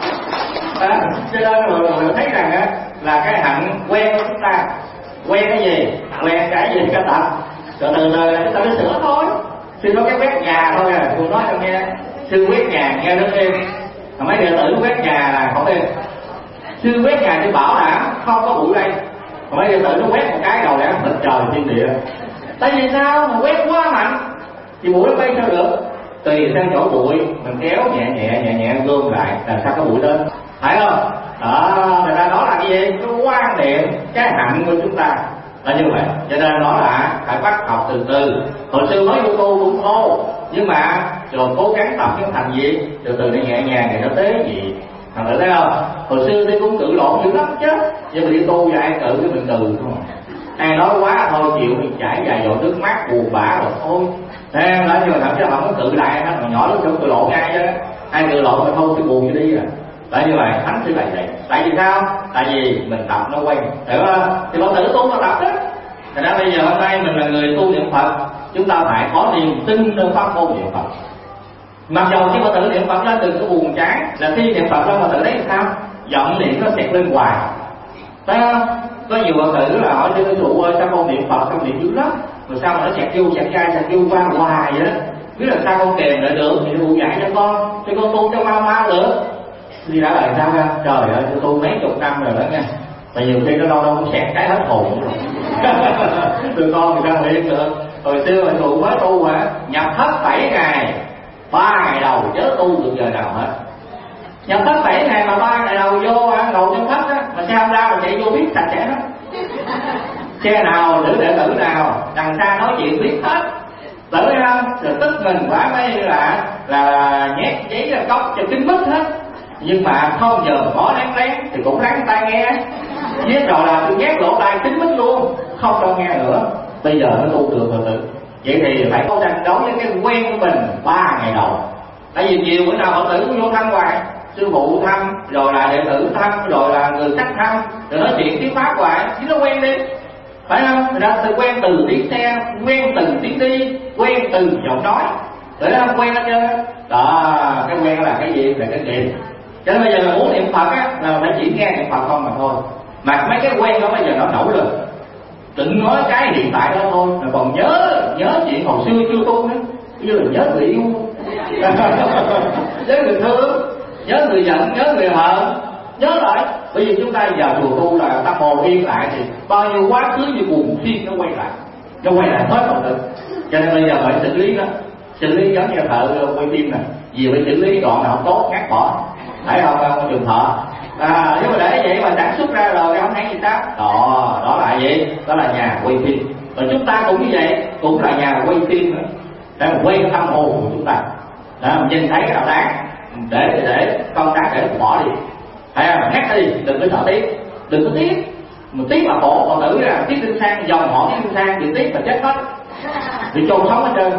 À, cho nên mọi người thấy rằng á, là cái hạnh quen của chúng ta. Quen cái gì? Quen cái gì? Cái tập. Rồi từ từ là chúng ta phải sửa thôi. Sư nói cái quét nhà thôi à, tôi nói cho nghe. Sư quét nhà nghe rất êm, mà mấy đệ tử quét nhà là không êm. Sư quét nhà thì bảo đảm không có bụi đây, mà mấy đệ tử nó quét một cái đầu đã thịt trời thiên địa. Tại vì sao? Mà quét quá mạnh thì bụi nó bay sao được? Tùy theo chỗ bụi mình kéo nhẹ nhẹ nhẹ nhẹ gom lại là sao có bụi lên, phải không? Đó, người ta nói là cái gì? Cái quan niệm, cái hạnh của chúng ta là như vậy. Cho nên nó là phải bắt học từ từ. Hồi xưa nói vô tu cũng thô, nhưng mà rồi cố gắng tập cái thành gì, từ từ nó nhẹ nhàng thì nó tế gì. Thành thử thấy không? Hồi xưa đi cũng cự lộn dữ lắm chứ, nhưng mà đi tu và ai cự cái mình cừ không. Ai nói quá thôi chịu, mình chảy vài giọt nước mắt buồn bã rồi thôi. Thế nói nhưng mà thậm chí là không có cự lại hết, mà nhỏ lúc không cự lộn ai chứ. Ai cự lộn mà thôi thì buồn cho đi à. Tại như vậy thánh sẽ là vậy. Tại vì sao? Tại vì mình tập nó quen, hiểu không? Thì Phật tử tu mà tập đó. Thành ra bây giờ hôm nay mình là người tu niệm Phật, chúng ta phải có niềm tin trong pháp môn niệm Phật. Mặc dù khi Phật tử niệm Phật lên đừng có buồn chán, là khi niệm Phật lên Phật tử thấy sao? Giọng niệm nó xẹt lên hoài, phải không? Có nhiều Phật tử là hỏi sư phụ ơi sao con niệm Phật con niệm dữ lắm, rồi sao mà nó xẹt vô xẹt ra xẹt vô qua hoài vậy đó, biết là sao con kèm lại được thì sư phụ dạy cho con, cho con tu cho mau mau được. Đi đã lại sao ra? Trời ơi tôi tu mấy chục năm rồi đó nha. Tại nhiều khi nó đâu đâu cũng xẹt cái hết hồn rồi. Tụi con thì sao hiện được. Hồi xưa mình tụi mới tu hả, nhập thất bảy ngày, ba ngày đầu chớ tu được giờ nào hết. Nhập thất bảy ngày mà ba ngày đầu vô hả, ngồi trong thất á, mà sao ra mà chạy vô biết sạch sẽ hết. Xe nào, nữ đệ tử nào, đằng xa nói chuyện biết hết. Tử không? Rồi tức mình quá mấy là là nhét giấy ra cốc cho kính mít hết. Nhưng mà không giờ có lén lén thì cũng lắng tai nghe. Biết rồi là tôi nhét lỗ tai kính mít luôn, không cho nghe nữa. Bây giờ nó tu được rồi tự. Vậy thì phải có tranh đấu với cái quen của mình ba ngày đầu. Tại vì nhiều bữa nào Phật tử cũng vô thăm hoài, sư phụ thăm, rồi là đệ tử thăm, rồi là người khách thăm, rồi nói chuyện tiếng Pháp hoài, chứ nó quen đi. Phải không? Người ta tự quen từ tiếng xe, quen từ tiếng đi, quen từ giọng nói. Rồi đó quen hết trơn. Đó, cái quen là cái gì? Là cái nghiệp. Cho nên bây giờ là muốn niệm Phật á, là phải chỉ nghe niệm Phật không mà thôi. Mà mấy cái quen đó bây giờ nó nổi lên. Đừng nói cái hiện tại đó thôi, mà còn nhớ nhớ chuyện hồi xưa chưa tu nữa, như là nhớ người yêu, nhớ người thương, nhớ người giận, nhớ người hận, nhớ lại. Bởi vì chúng ta giờ chùa tu là tâm hồn yên lại thì bao nhiêu quá khứ như buồn phiền nó quay lại, nó quay lại hết mọi thứ. Cho nên bây giờ phải xử lý đó, xử lý giống như thợ quay phim nè, vì phải xử lý đoạn nào tốt ngắt bỏ, phải không không trường thợ. À, nếu mà để vậy mà sản xuất ra rồi không thấy gì sao? Đó, đó là gì? Đó là nhà quay phim. Và chúng ta cũng như vậy, cũng là nhà quay phim nữa. Để mà quay tâm hồn của chúng ta. Đó, mình nhìn thấy cái nào đáng, để để con đáng để bỏ đi. Thấy không? Ngắt đi, đừng có sợ tiếc, đừng có tiếc. Mà tiếc là khổ, còn tử là tiếc tinh sang, dòng họ tiếc tinh sang, thì tiếc là chết hết. Thì chôn sống hết trơn.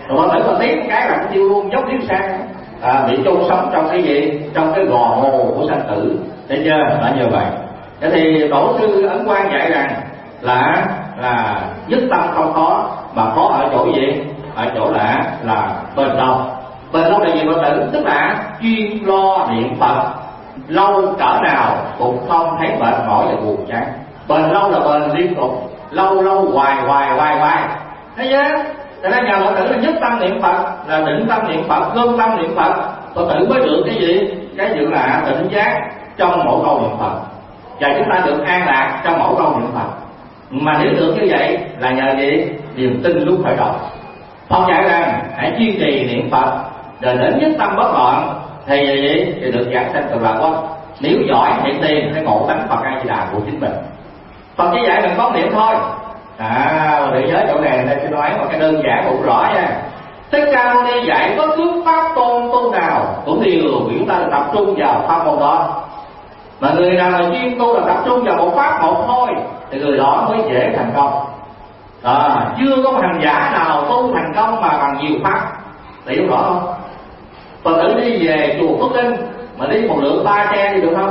rồi Phật tử mà tiếng cái là cũng tiêu luôn dốc tiếng sang, à, bị chôn sống trong cái gì, trong cái gò hồ của sanh tử, thấy chưa? Là như vậy. Thế thì tổ sư Ấn Quang dạy rằng là là nhất tâm không khó, mà khó ở chỗ gì? Ở chỗ là là bền lâu. Bền lâu là gì Phật tử? Tức là chuyên lo niệm Phật lâu cỡ nào cũng không thấy mệt mỏi và buồn chán. Bền lâu là bền liên tục, lâu lâu hoài hoài hoài hoài, thấy chưa? Cho nên nhà Phật tử là nhất tâm niệm Phật, là định tâm niệm Phật, cương tâm niệm Phật, Phật tử mới được cái gì? Cái sự là tỉnh giác trong mỗi câu niệm Phật, và chúng ta được an lạc trong mỗi câu niệm Phật. Mà nếu được như vậy là nhờ gì? Niềm tin lúc khởi đầu. Phật dạy rằng hãy kiên trì niệm Phật, rồi đến nhất tâm bất loạn thì gì? Thì được giảng sanh cực lạc quốc. Nếu giỏi niệm tiền phải ngộ tánh Phật A Di Đà của chính mình. Phật chỉ dạy mình có niệm thôi. À, để nhớ chỗ này nên tôi nói một cái đơn giản cũng rõ nha. Thích Ca Mâu Ni dạy bất cứ pháp tôn tu nào cũng đều chúng ta tập trung vào pháp môn đó. Mà người nào là chuyên tu là tập trung vào một pháp một thôi thì người đó mới dễ thành công. À, chưa có một hành giả nào tu thành công mà bằng nhiều pháp. Để hiểu rõ không? Phật tử đi về chùa Phước Linh mà đi một lượt ba xe đi được không?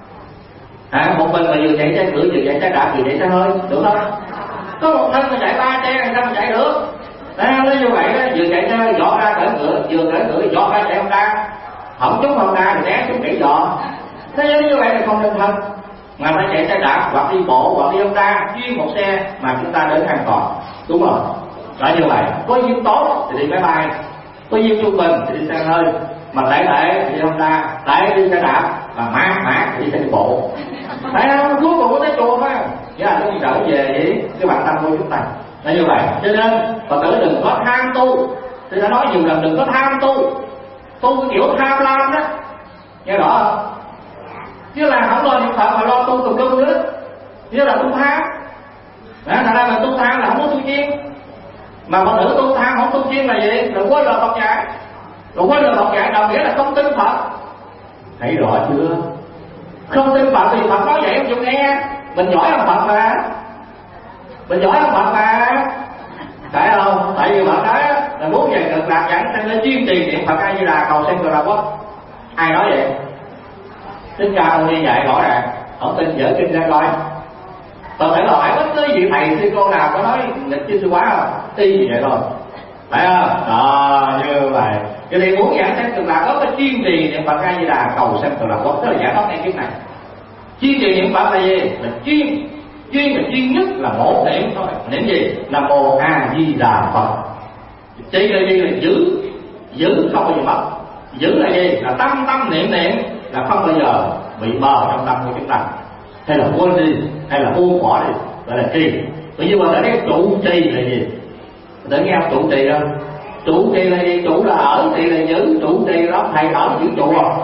À, một mình mà vừa chạy xe cửa vừa chạy xe đạp vừa chạy xe hơi được không? Có một thân mà chạy ba xe làm sao mà chạy được? À, nó như vậy đó, vừa chạy xe dọ ra cởi cửa, vừa cởi cửa dọ ra chạy không ra, không trúng không ra thì né trúng kỹ dọ. Thế như vậy là không nên thân. Mà phải chạy xe đạp hoặc đi bộ hoặc đi Honda chuyên một xe mà chúng ta đến an toàn, đúng rồi. Đó như vậy. Có duyên tốt thì đi máy bay, có duyên trung bình thì đi xe hơi, mà tệ tệ thì đi Honda, tệ đi xe đạp, mà mát mát thì đi xe đi bộ. Tại sao cuối cùng có tới chùa phải không? Nghĩa là nó trở về với cái bản tâm của chúng ta. Là như vậy. Cho nên Phật tử đừng có tham tu. Tôi đã nói nhiều lần đừng có tham tu. Tu cái kiểu tham lam đó, nghe rõ không? Chứ là không lo niệm Phật mà lo tu tùm lum nữa, chứ là tu tham. Đó, thật ra là tu tham là không có tu chuyên. Mà Phật tử tu tham không tu chuyên là gì? Là quên lời Phật dạy. Rồi quên lời Phật dạy đồng nghĩa là không tin Phật. Thấy rõ chưa? Không tin Phật thì Phật nói vậy không chịu nghe. Mình giỏi hơn Phật mà, mình giỏi hơn Phật mà, phải không? Tại vì Phật nói là muốn về cực lạc chẳng nên nên chuyên trì niệm Phật A Di Đà cầu sanh cực lạc quốc. Ai nói vậy? Thích Ca Mâu Ni dạy rõ ràng. Không tin dở kinh ra coi. Phật phải hỏi bất cứ vị thầy sư cô nào có nói nghịch với sư quá không? Y như vậy thôi, phải không? Đó, như vậy. Cho nên muốn giảng sanh cực lạc quốc phải chuyên trì niệm Phật A Di Đà cầu sanh cực lạc quốc, tức là giải thoát ngay kiếp này. Chuyên trì niệm Phật là gì? Là chuyên, chuyên là chuyên nhất là một niệm thôi. Niệm gì? Nam Mô A Di Đà Phật. Chỉ là gì? Là giữ, giữ không bao giờ mất. Giữ là gì? Là tâm tâm niệm niệm, là không bao giờ bị mờ trong tâm của chúng ta, hay là quên đi, hay là buông bỏ đi, gọi là trì. Bởi vì mà cái trụ trì là gì? Để nghe trụ trì không? Trụ trì là gì? Trụ là ở, trì là giữ. Trụ trì đó thầy ở giữ trụ không?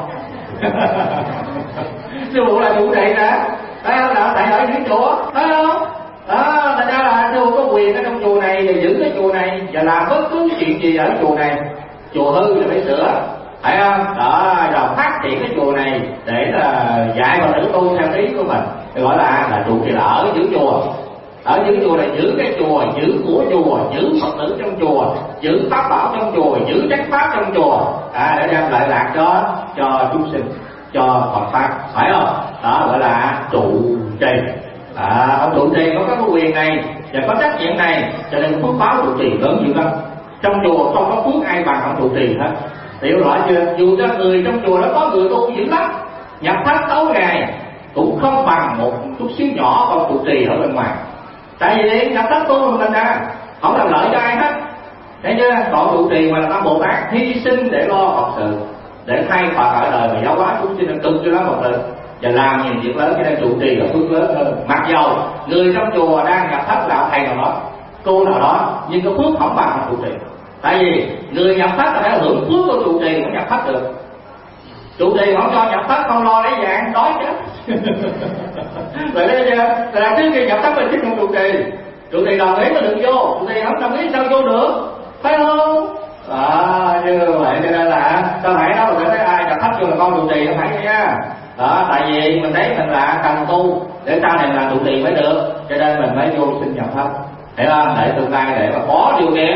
Sư phụ là trụ trì nè, thấy không? Là thầy ở giữ chùa, thấy không? Đó, thành ra là sư phụ có quyền ở trong chùa này và giữ cái chùa này và làm bất cứ chuyện gì ở chùa này. Chùa hư thì phải sửa, phải không? Đó, rồi phát triển cái chùa này để là dạy và tử tu theo ý của mình, thì gọi là là trụ trì là ở giữ chùa. Ở giữ chùa là giữ cái chùa, giữ của chùa, giữ Phật tử trong chùa, giữ pháp bảo trong chùa, giữ trách pháp trong chùa, à, để đem lại lạc cho cho chúng sinh, cho Phật pháp, phải không? Đó gọi là trụ trì. À, ông trụ trì có cái quyền này và có trách nhiệm này, cho nên phước báo trụ trì lớn dữ lắm. Trong chùa không có phước ai bằng ông trụ trì hết. Hiểu rõ chưa? Dù cho người trong chùa đó có người tu dữ lắm, nhập thất tối ngày cũng không bằng một chút xíu nhỏ con trụ trì ở bên ngoài. Tại vì nhập thất tu mình ra không làm lợi cho ai hết, thấy chưa? Còn trụ trì mà là Tam Bồ Tát hy sinh để lo Phật sự, để thay Phật ở đời và giáo hóa chúng sinh là cực cho lắm Phật sự và làm nhiều việc lớn, cho nên trụ trì là phước lớn hơn. Mặc dầu người trong chùa đang nhập thất là thầy nào đó, cô nào đó, nhưng cái phước không bằng trụ trì. Tại vì người nhập thất là phải hưởng phước của trụ trì mới nhập thất được. Trụ trì không cho nhập thất không lo lấy vàng đói chết. Vậy đấy chưa? Là trước khi nhập thất mình thích không trụ trì. Trụ trì đồng ý mới được vô, trụ trì không đồng ý sao vô được, phải không? Đó, như vậy cho nên là sao phải nói là thấy ai nhập thất vô là con trụ trì, không phải vậy nha. Đó, tại vì mình thấy mình là cần tu để sau này là trụ trì mới được, cho nên mình mới vô xin nhập thất, hiểu không? Để tương lai để mà có điều kiện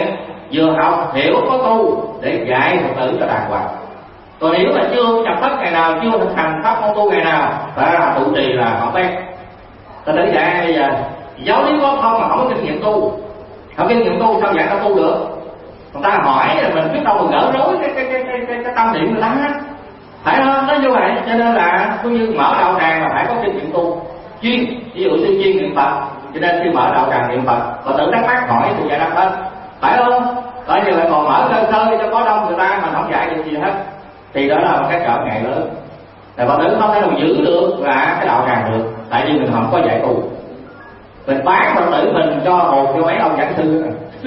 vừa học hiểu có tu để dạy Phật tử cho đàng hoàng. Còn nếu mà chưa nhập pháp ngày nào, chưa thực hành pháp môn tu ngày nào, phải là trụ trì là không biết. Phật tử dạy bây giờ giáo lý có không mà không có kinh nghiệm tu, không kinh nghiệm tu sao dạy ta tu được? Người ta hỏi là mình biết đâu mà gỡ rối cái cái cái cái, cái, cái tâm niệm người ta, phải không? Nó như vậy, cho nên là cũng như mở đạo tràng là phải có kinh nghiệm tu chuyên, ví dụ sư chuyên niệm Phật, cho nên khi mở đạo tràng niệm Phật, Phật tử thắc mắc hỏi thì giải đáp hết, phải không? Bởi vì lại còn mở khơi khơi cho có đông người ta mà không dạy được gì hết, thì đó là một cái trở ngại lớn. Là Phật tử không thể nào giữ được là cái đạo tràng được, tại vì mình không có dạy tu. Mình bán Phật tử mình cho một cho mấy ông giảng sư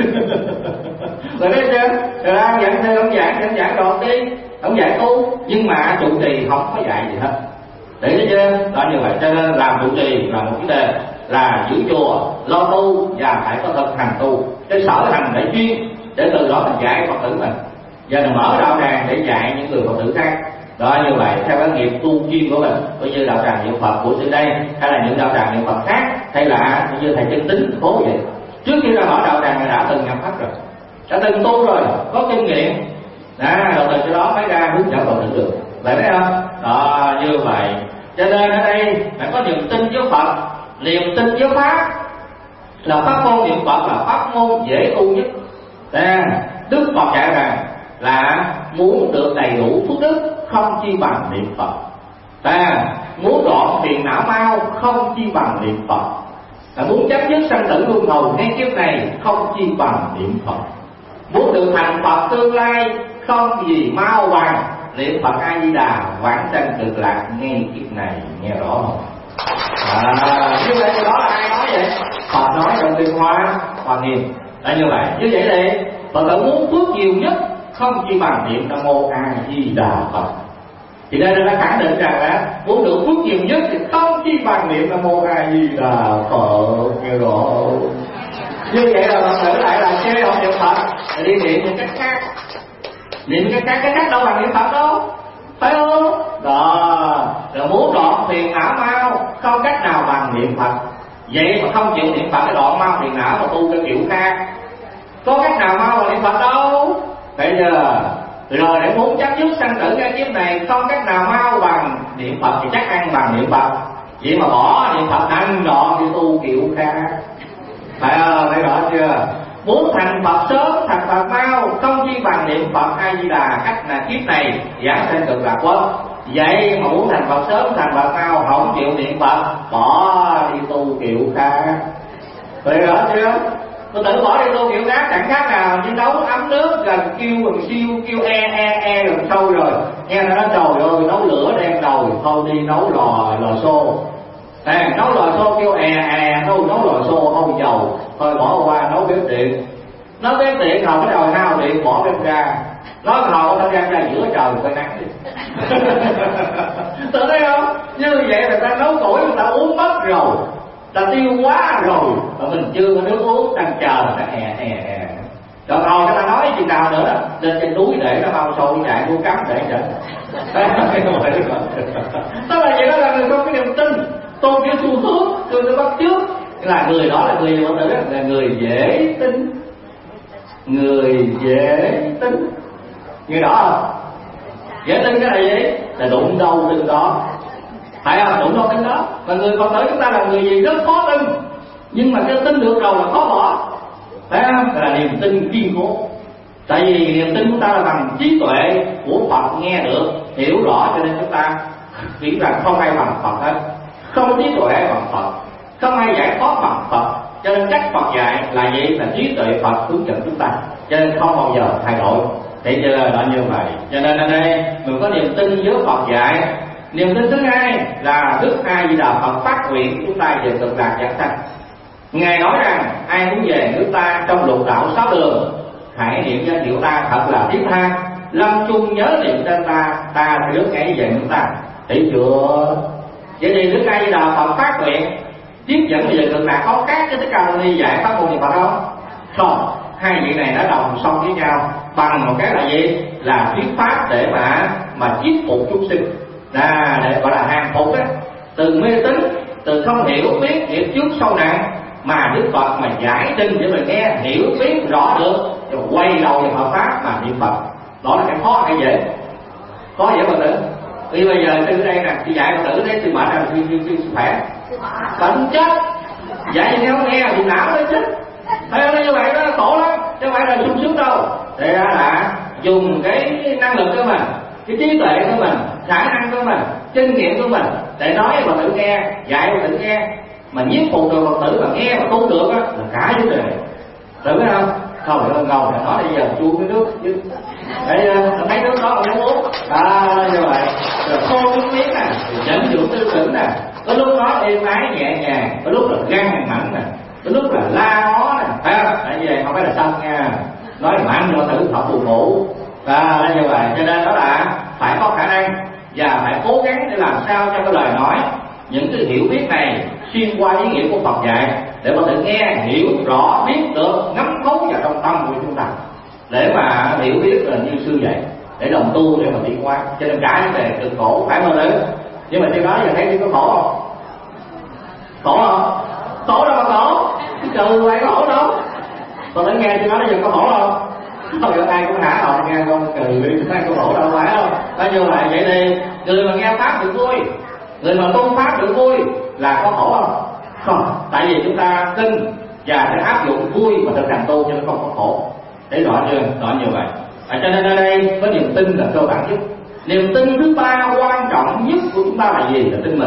rồi đấy chứ, rồi ra giảng sư ông giảng ông giảng rồi đi, ông dạy tu, nhưng mà trụ trì không có dạy gì hết. Để thấy chưa? Đó như vậy, cho nên làm trụ trì là một vấn đề là giữ chùa, lo tu và phải có thực hành tu, cái sở hành để chuyên, để từ đó mình dạy Phật tử mình, và mình mở đạo tràng để dạy những người Phật tử khác. Đó như vậy, theo cái nghiệp tu chuyên của mình, coi như đạo tràng niệm Phật của sư đây, hay là những đạo tràng niệm Phật khác, hay là như thầy Chân Tính cố vậy. Trước khi ra mở đạo tràng này đã từng nhập pháp rồi, đã từng tu rồi, có kinh nghiệm, à, rồi từ cái đó mới ra hướng dẫn Phật tử được, phải thấy không? Đó như vậy, cho nên ở đây phải có niềm tin với Phật, niềm tin với pháp, là pháp môn niệm Phật là pháp môn dễ tu nhất. À, Đức Phật dạy rằng là muốn được đầy đủ phước đức không chi bằng niệm Phật. À, muốn đoạn phiền não mau không chi bằng niệm Phật. À, muốn chấm dứt sanh tử luân hồi ngay kiếp này không chi bằng niệm Phật. Muốn được thành Phật tương lai không gì mau bằng niệm Phật A Di Đà vãng sanh cực lạc ngay kiếp này. Nghe rõ không? À, như vậy đó là ai nói vậy? Phật nói trong Tuyên Hoa Hoa Nghiêm. Là như vậy. Như vậy thì Phật tử muốn phước nhiều nhất không chỉ bằng niệm Nam Mô A Di Đà Phật. Thì đây nó đã khẳng định rằng là muốn được phước nhiều nhất thì không chỉ bằng niệm Nam Mô A Di Đà Phật. Nghe rõ. Như vậy là Phật tử lại là chê không niệm Phật, thì đi niệm những cách khác. Niệm cái khác, cái khác đâu bằng niệm Phật đâu, phải không? Đó, rồi muốn đoạn phiền não mau không cách nào bằng niệm Phật. Vậy mà không chịu niệm Phật cái đoạn mau phiền não mà tu cái kiểu khác, có cách nào mau bằng niệm Phật đâu. Bây giờ rồi để muốn chấm dứt sanh tử cái kiếp này không cách nào mau bằng niệm Phật thì chắc ăn bằng niệm Phật. Vậy mà bỏ niệm Phật ăn đoạn thì tu kiểu khác, phải không? Thấy rõ chưa? Muốn thành Phật sớm, thành Phật mau không chi bằng niệm Phật A Di Đà cách là kiếp này giảng sanh cực lạc quốc. Vậy mà muốn thành Phật sớm, thành Phật mau không chịu niệm Phật, bỏ đi tu kiểu khác. Thấy rõ chưa? Tôi tự bỏ đi tu kiểu khác chẳng khác nào như nấu ấm nước gần kêu gần siêu kêu e e e gần sâu rồi. Nghe nó nói trời ơi nấu lửa đem đầu, thôi đi nấu lò lò xô. À, nấu lò xô kêu e e, nấu nấu lò xô không dầu, thôi bỏ qua nấu bếp điện. Nấu bếp điện rồi cái đầu hao điện bỏ bếp ra, nói hầu nó đem ra giữa trời coi nắng đi. Tưởng thấy không? Như vậy người ta nấu củi người ta uống mất rồi, ta tiêu quá rồi, mà mình chưa có nước uống đang chờ nó hè hè hè. Rồi rồi người ta nói gì nào nữa đó, lên trên núi để nó mau sôi chạy mua cắm để cho. Đó là vậy, đó là người có cái niềm tin, tôn cái xu hướng, tôi tôi bắt trước là người đó là người Phật tử là người dễ tin, người dễ tin, nghe rõ không? Dễ tin cái là gì? Là đụng đâu tin đó, phải không? Đụng đâu tin đó. Và người Phật tử chúng ta là người gì rất khó tin, nhưng mà cái tin được rồi là khó bỏ, phải không? Là niềm tin kiên cố. Tại vì niềm tin của ta là bằng trí tuệ của Phật nghe được, hiểu rõ, cho nên chúng ta nghĩ rằng không ai bằng Phật hết, không trí tuệ bằng Phật, không ai giải thoát bằng Phật. Cho nên cách Phật dạy là gì? Là trí tuệ Phật hướng dẫn chúng ta, cho nên không bao giờ thay đổi. Thế cho nên là như vậy. Cho nên ở đây mình có niềm tin với Phật dạy. Niềm tin thứ hai là Đức A Di Đà Phật phát nguyện chúng ta về cực lạc giảng sanh. Ngài nói rằng ai muốn về nước ta trong lục đạo sáu đường, hãy niệm danh hiệu ta thật là thiết tha, lâm chung nhớ niệm tên ta, ta sẽ rước ấy về nước ta. Thấy chưa? Vậy thì Đức A Di Đà Phật phát nguyện tiếp dẫn về cực lạc có khác với Thích Ca Mâu Ni dạy pháp môn niệm Phật không? Không. Hai vị này đã đồng song với nhau bằng một cái là gì? Là thuyết pháp để mà mà chiết phục chúng sinh, là để gọi là hàng phục á, từ mê tín, từ không hiểu biết, hiểu trước sâu nặng, mà Đức Phật mà giải trình để mình nghe hiểu biết rõ được rồi quay đầu vào Phật pháp mà niệm Phật. Đó là cái khó hay dễ? Khó dễ Phật tử. Vì bây giờ sư đây nè, sư dạy Phật tử đấy, sư bệnh là sư, sư, sư, sư khỏe, bệnh chết, dạy gì không nghe thì não nó chết. Thấy nó như vậy nó khổ lắm, chứ không phải là sung sướng đâu. Thế ra là dùng cái năng lực của mình, cái trí tuệ của mình, khả năng của mình, kinh nghiệm của mình để nói với Phật tử nghe, dạy Phật tử nghe, mà nhiếp phục được Phật tử mà nghe mà tu được á là cả vấn đề. Được biết không? Không được ngầu thì nói bây giờ chua cái nước chứ. Để thấy nước đó mà muốn uống. À như vậy. Rồi khô nước miếng nè, dẫn dụ tư tưởng nè. Có lúc nói êm ái nhẹ nhàng, có lúc là găng mạnh nè, có lúc là la ó nè. Thấy không? Tại vì không phải là sân nha. Nói mạnh cho tử họ buồn ngủ. À như vậy. Cho nên đó là phải có khả năng và phải cố gắng để làm sao cho cái lời nói, những cái hiểu biết này xuyên qua ý nghĩa của Phật dạy để có thể nghe hiểu rõ, biết được, ngắm thấu vào trong tâm của chúng ta để mà hiểu biết là như sư dạy để đồng tu để mà tiến qua. Cho nên cả vấn đề cực khổ phải không đấy? Nhưng mà tôi nói giờ thấy đi có khổ không? Khổ không? Khổ đâu mà khổ? Trừ phải khổ đâu. Tôi nói nghe tôi nói giờ có khổ không? Không được ai cũng hả họ nghe không trừ đi ai có khổ đâu phải không? Nói như vậy vậy đi, người mà nghe pháp được vui, người mà tu pháp được vui là có khổ không? Không, tại vì chúng ta tin và để áp dụng vui mà thực hành tu cho nó không có khổ. Để rõ chưa? Rõ như vậy. À, cho nên ở đây có niềm tin là cơ bản nhất. Niềm tin thứ ba quan trọng nhất của chúng ta là gì? Là tin mình.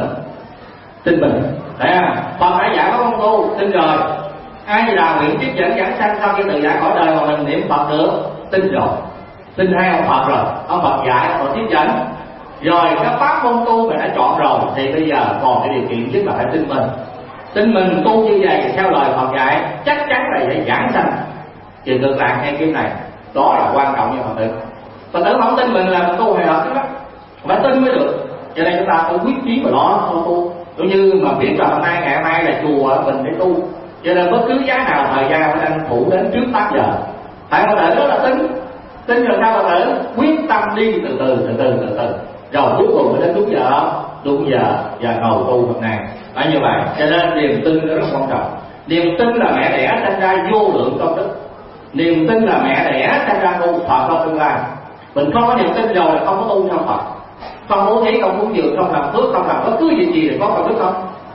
Tin mình. Đấy à, Phật đã dạy có công tu, tin rồi. Ai là nguyện tiếp dẫn giảng sanh sau khi tự giải khỏi đời mà mình niệm Phật được, tin rồi. Tin hai ông Phật rồi, ông Phật dạy, ông Phật tiếp dẫn. Rồi các pháp môn tu mình đã chọn rồi thì bây giờ còn cái điều kiện nhất là phải tin mình. Tin mình tu như vậy theo lời Phật dạy chắc chắn là sẽ giảng sanh trừ ngược lại ngay kiếp này. Đó là quan trọng như Phật tử. Phật tử không tin mình là mình tu hề hợp đó, phải tin mới được. Cho nên chúng ta phải quyết chí vào đó tu. Cũng như mà biết là hôm nay ngày mai là chùa mình để tu, cho nên bất cứ giá nào thời gian phải tranh thủ đến trước tám giờ. Phải Phật tử đó là tin. Tin rồi sao Phật tử quyết tâm đi từ từ từ từ từ từ. Rồi cuối cùng mới đến đúng giờ, đúng giờ và ngồi tu Phật này. Phải như vậy. Cho nên niềm tin nó rất quan trọng. Niềm tin là mẹ đẻ sinh ra vô lượng công đức. Niềm tin là mẹ đẻ sinh ra tu Phật trong tương lai. Mình không có niềm tin rồi là không có tu trong Phật. Không bố thí, không cúng dường, không làm phước, không làm bất cứ gì gì thì có công đức không?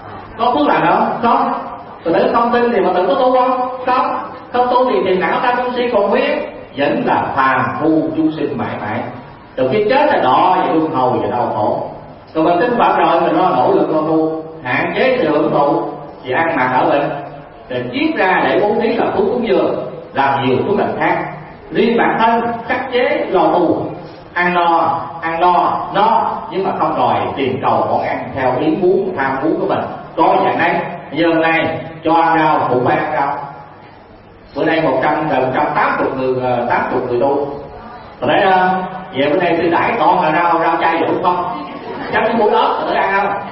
Có phước làm không? Không. Phật tử không tin thì Phật tử có tu không? Không. Không tu thì tiền não ta không si còn huyết, vẫn là phàm phu chúng sinh mãi mãi. Từ khi chết là đỏ và luân hồi và đau khổ. Còn mình tin Phật rồi mình nó nỗ lực lo tu, hạn chế sự hưởng thụ, thì ăn mặc ở bệnh, rồi chiết ra để bố thí là phước cúng dường, làm nhiều phước lành khác. Riêng bản thân khắc chế lo tu, ăn no, ăn no, no nhưng mà không đòi tiền cầu món ăn theo ý muốn tham muốn của mình. Có dạng đấy. Giờ hôm nay cho ăn rau phụ phải ăn rau. Bữa nay một trăm gần một trăm tám mươi người tám mươi người tu. Rồi đấy không? Vậy bữa nay sư đãi con là rau rau chay đủ không? Chắc cái muỗng ớt để ăn không?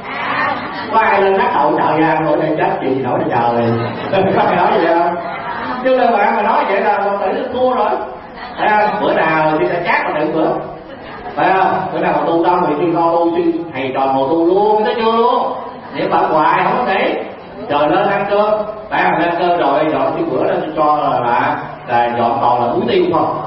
Có ai lên nát hậu trời ra ngồi đây chết chuyện gì nổi đây trời. Có ai nói vậy không? Chứ là bạn mà nói vậy là một tử thua rồi. Thấy không? Bữa nào thì sẽ chát mà đựng bữa. Phải không? Bữa nào mà tu tâm thì sư lo tu sư thầy trò ngồi tu luôn, thấy chưa luôn? Niệm Phật hoài không có để. Trời lên ăn cơm, phải ăn lên cơm rồi dọn cái bữa đó cho là là, là dọn toàn là muối tiêu không?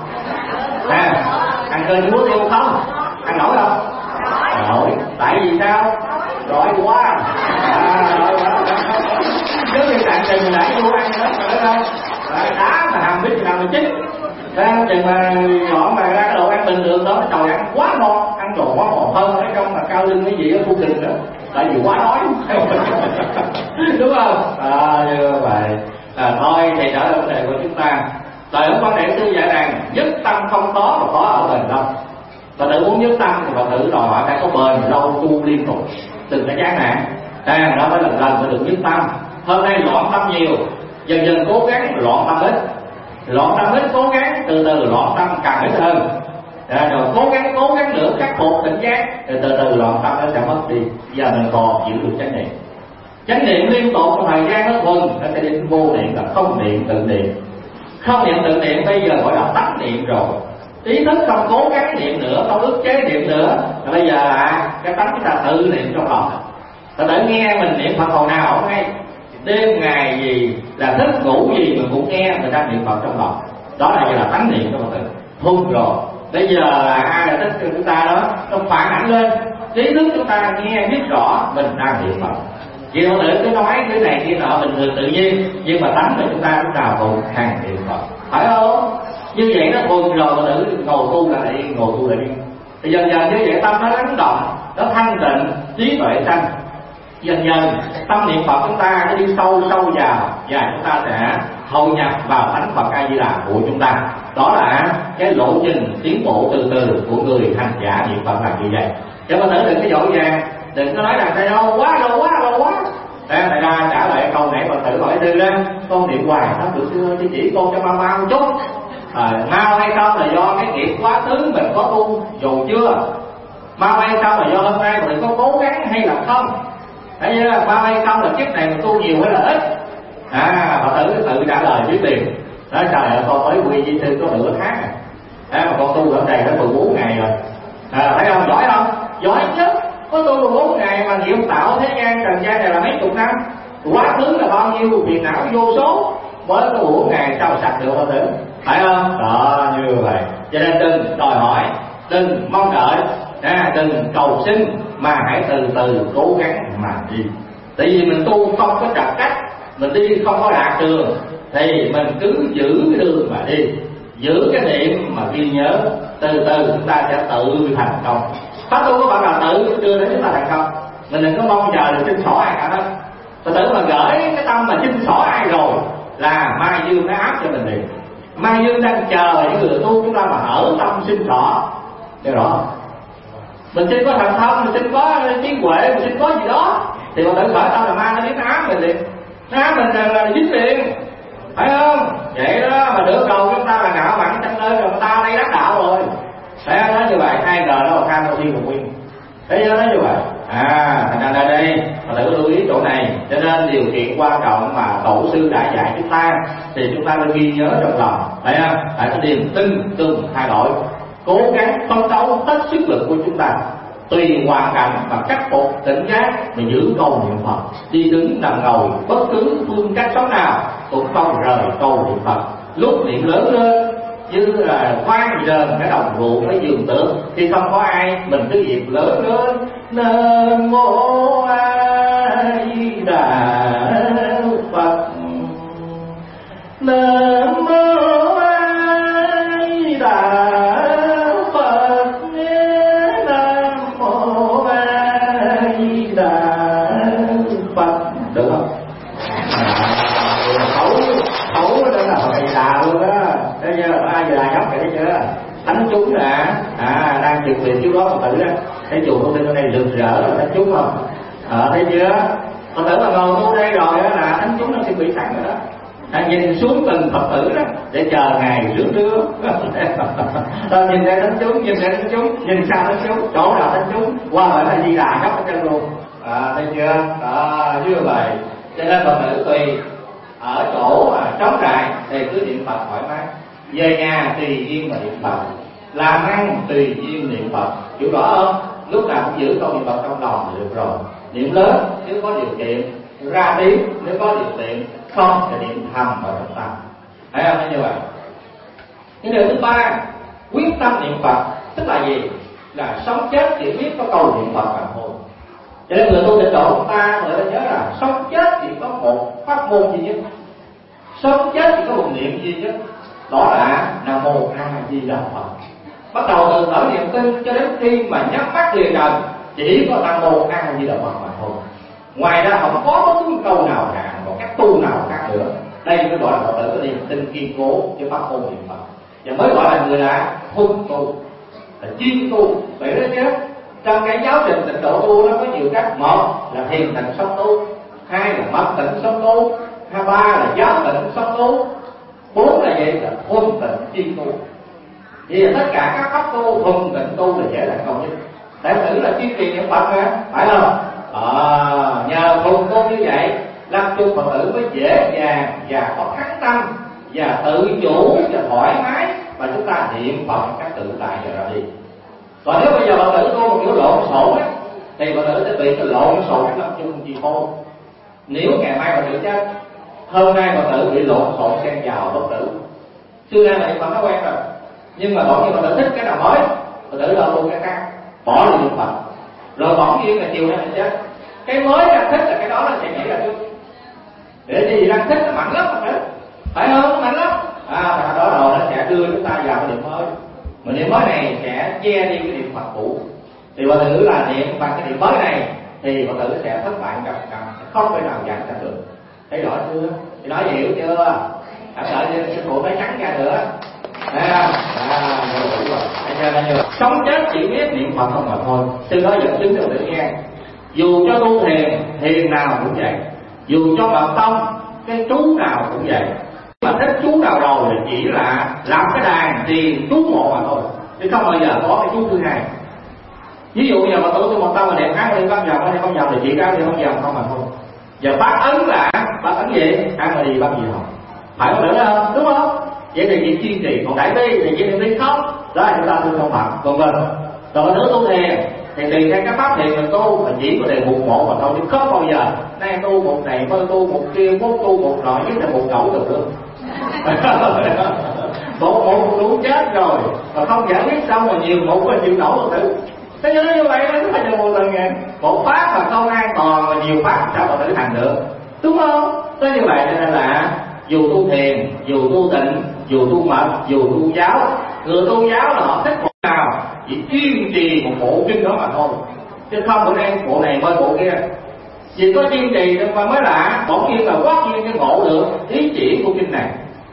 À, ăn cơm với muối tiêu không? Ăn nổi không? Nổi. Tại vì sao? Đói quá. À, đói quá. Nếu như tặng chừng nãy vô ăn nữa, phải không? Đá mà hầm biết nào mà chín. Ra chừng mà dọn mà ra cái đồ ăn bình thường đó, trời ăn quá ngon, ăn đồ quá ngon hơn ở trong mà cao lưng cái gì ở khu rừng nữa. Tại vì quá đói. Đúng không? À, như vậy. À, thôi thì trở lại vấn đề của chúng ta. Lời ông quan điểm tư dạy rằng nhất tâm không có và có ở bền lâu. Và tự muốn nhất tâm thì Phật tử đòi hỏi phải có bền lâu tu liên tục, đừng có chán nản. À, đó mới lần lần phải được nhất tâm. Hôm nay loạn tâm nhiều, dần dần cố gắng loạn tâm ít. Loạn tâm ít cố gắng từ từ loạn tâm càng ít hơn. À, rồi cố gắng cố gắng nữa khắc phục tỉnh giác, rồi từ từ loạn tâm nó sẽ mất đi. Giờ mình còn giữ được chánh niệm. Chánh niệm liên tục trong thời gian nó thuần, nó sẽ đến vô niệm là không niệm tự niệm. Không niệm tự niệm bây giờ gọi là tắt niệm rồi. Ý thức không cố gắng niệm nữa, không ức chế niệm nữa. Rồi bây giờ là cái tánh chúng ta tự niệm trong lòng. Rồi tự nghe mình niệm Phật hồi nào không hay. Đêm ngày gì là thức ngủ gì mình cũng nghe người ta niệm Phật trong lòng. Đó là là tánh niệm các Phật tử. Thuần rồi. Bây giờ là ai là tích của chúng ta đó, nó phản ảnh lên trí thức chúng ta nghe biết rõ mình đang niệm Phật. Vì Phật tử cứ nói cái này kia nọ bình thường tự nhiên, nhưng mà tánh của chúng ta lúc nào cũng hàng niệm Phật, phải không? Như vậy nó thuần rồi, Phật tử ngồi tu lại đi, ngồi tu lại đi. Thì dần dần như vậy tâm nó lắng động, nó thanh tịnh, trí tuệ sanh. Dần dần tâm niệm Phật chúng ta nó đi sâu sâu vào và chúng ta sẽ hầu nhập vào thánh Phật A Di Đà của chúng ta. Đó là cái lộ trình tiến bộ từ từ của người hành giả niệm Phật là như vậy. Cho Phật tử đừng có vội vàng, đừng có nói là thầy đâu quá lâu quá lâu quá. Để thầy ra trả lời câu nãy Phật tử hỏi tư đó, con niệm hoài không được sư ơi, chỉ chỉ con cho mau mau một chút. À, mau hay không là do cái nghiệp quá khứ mình có tu dù chưa, mau hay không là do hôm nay mình có cố gắng hay là không. Thấy chưa? Mau hay không là kiếp này mình tu nhiều hay là ít. À, Phật tử tự trả lời biết liền. Nói trời ơi, con mới quy di thư có nửa tháng à, à mà con tu ở đây đã mười bốn ngày rồi. À, thấy không? Giỏi không? Giỏi chứ. Có tu mười bốn ngày mà nghiệp tạo thế gian trần gian này là mấy chục năm. Quá khứ là bao nhiêu phiền não vô số, mới có mười bốn ngày sao sạch được Phật tử, phải không? Đó, như vậy. Cho nên đừng đòi hỏi, đừng mong đợi, à, đừng cầu xin, mà hãy từ từ cố gắng mà đi. Tại vì mình tu không có trật cách, mình đi không có đạt đường, thì mình cứ giữ cái đường mà đi, giữ cái niệm mà ghi nhớ, từ từ chúng ta sẽ tự thành công. Pháp tu của bạn là tự đưa đến chúng ta thành công. Mình đừng có mong chờ được xin xỏ ai cả đó. Phật tử mà gửi cái tâm mà xin xỏ ai rồi là ma dương nó áp cho mình đi. Ma dương đang chờ những người tu chúng ta mà ở tâm xin xỏ. Được rõ. Mình xin có thần thông, mình xin có trí huệ, mình xin có gì đó, thì Phật tử khởi tâm là ma nó biết nó áp mình liền. Nó áp mình là, là dính liền, phải không? Vậy đó mà được cầu chúng ta là ngạo mạn tăng lên rồi, người ta đây đắc đạo rồi. Phải không? Nói như vậy, ai ngờ nó là tham vô thiên một nguyên. Thế đó nói như vậy. À, thành ra đây, Phật tử lưu ý chỗ này. Cho nên điều kiện quan trọng mà tổ sư đã dạy chúng ta thì chúng ta nên ghi nhớ trong lòng. Phải không? Phải có niềm tin từng thay đổi, cố gắng phấn đấu hết sức lực của chúng ta, tùy hoàn cảnh và khắc phục tỉnh giác mà giữ câu niệm Phật. Đi đứng nằm ngồi bất cứ phương cách sống nào cũng không rời câu niệm Phật. Lúc niệm lớn lên như là khoan rờn cái đồng ruộng cái vườn tược, khi không có ai mình cứ việc lớn lên Nam mô A Di Đà Phật, Nam mô A Di Đà Phật, Nam mô A Di Đà Phật. Được không? Khẩu khẩu đó là Phật A Di Đà luôn đó. Thấy chưa? A Di Đà nhóc vậy thấy chưa? Thánh chúng nè, à đang trực biệt trước đó Phật tử á, thấy chùa thông tin ở đây rực rỡ là thánh chúng không? À, thấy chưa? Phật tử mà ngồi tu đây rồi á là thánh chúng nó sẽ bị sẵn rồi đó. À, nhìn xuống từng Phật tử đó để chờ ngày rước đưa. Rồi nhìn đây thánh chúng, nhìn đây thánh chúng, nhìn sau thánh chúng, chỗ nào thánh chúng, qua bởi là Di Đà nhóc ở chân luôn. À, thấy chưa? À, như vậy. Cho nên Phật tử tùy ở chỗ à, trống trại thì cứ niệm Phật thoải mái, về nhà tùy duyên mà niệm Phật, làm ăn tùy duyên niệm Phật, hiểu rõ không? Lúc nào cũng giữ câu niệm Phật trong lòng thì được rồi. Niệm lớn nếu có điều kiện, ra tiếng nếu có điều kiện, không thì niệm thầm ở trong tâm. Thấy không? Như vậy. Cái điều thứ ba, quyết tâm niệm Phật tức là gì? Là sống chết chỉ biết có câu niệm Phật mà thôi. Cho nên người tu tịnh độ của ta người ta nhớ là sống chết chỉ có một pháp môn duy nhất, sống chết chỉ có một niệm duy nhất, đó là Nam Mô A Di Đà Phật. Bắt đầu từ ở niệm tin cho đến khi mà nhắm mắt lìa trần chỉ có Nam Mô A Di Đà Phật mà thôi. Ngoài ra không có bất cứ câu nào cả, một cách tu nào khác nữa. Đây mới gọi là Phật tử có niềm tin kiên cố cho pháp môn niệm Phật, và mới gọi là người là thuần tu, là chuyên tu. Vậy đó chứ trong cái giáo trình tịnh độ tu nó có nhiều cách. Một là thiền tịnh sống tu, hai là mật tịnh sống tu, hai ba là giáo tịnh sống tu, bốn là gì? Là thuần tịnh chuyên tu. Vì tất cả các pháp tu thuần tịnh tu là dễ làm công nhất. Đại tử là chuyên trì niệm Phật ra, phải không? À, nhờ thuần tu như vậy lâm chung Phật tử mới dễ dàng và có kháng tâm và tự chủ và thoải mái mà chúng ta niệm Phật các tự tại và ra đi. Còn nếu bây giờ Phật tử tu một kiểu lộn xộn á thì Phật tử sẽ bị cái lộn xộn lâm chung chi phối. Nếu ngày mai Phật tử chết, hôm nay Phật tử bị lộn xộn xen vào Phật tử, xưa nay là Phật nó quen rồi, nhưng mà bỗng nhiên Phật tử thích cái nào mới, Phật tử đâu luôn cái khác, bỏ đi niệm Phật, rồi bỗng nhiên là chiều nay mình chết, cái mới đang thích là cái đó nó sẽ nhảy ra trước, để cái gì đang thích nó mạnh lắm Phật tử, phải không? Nó mạnh lắm, à và đó rồi nó sẽ đưa chúng ta vào cái niệm mới, mà niệm mới này sẽ che đi cái niệm Phật cũ. Thì Phật tử là niệm bằng cái niệm mới này thì Phật tử sẽ thất bại gặp gặp không thể nào giảng sanh được. Thấy rõ chưa? Thì nói hiểu chưa? Hãy đợi sư phụ phải trắng ra nữa. Thấy không? À, hiểu rồi. Thấy chưa? Thấy chưa? Sống chết chỉ biết niệm Phật không mà thôi. Sư đó dẫn chứng cho tự nghe. Dù cho tu thiền, thiền nào cũng vậy. Dù cho mật tông, cái chú nào cũng vậy. Mà thích chú nào rồi thì chỉ là làm cái đàn tiền chú một mà thôi, chứ không bao giờ có cái chú thứ hai. Ví dụ như mà tổ tu một tông mà đẹp ác đi con dòng, hay con dòng thì chỉ ác đi con dòng không mà thôi. Giờ phát ấn là phát ấn gì? Ăn mà đi bắt gì không? Phải không nữa không? Đúng không? Vậy thì chỉ kiên trì, còn đại bi thì chỉ niệm đi khóc. Đó là chúng ta tu không phạm, vân vân. Còn nữa tu thiền thì tùy theo các pháp thiền mình tu, mình chỉ có đề mục một mà thôi, chứ không bao giờ nay tu một này, mới tu một kia, mốt tu một nọ, nhất là một cẩu được nữa. một một đủ chết rồi, mà không giải quyết xong mà nhiều một là chịu nổi rồi tự. Thế như như vậy nó phải cho một lần ngàn. Một pháp mà không an toàn mà nhiều pháp sao mà tự thành được, đúng không? Thế như vậy cho nên là dù tu thiền, dù tu tịnh, dù tu mật, dù tu giáo, người tu giáo là họ thích bộ nào chỉ kiên trì một bộ kinh đó mà thôi, chứ không bữa nay bộ này mới bộ kia. Vì có kiên trì mà mới lạ, bỗng nhiên là quá nhiên cái ngộ được ý chỉ của kinh này.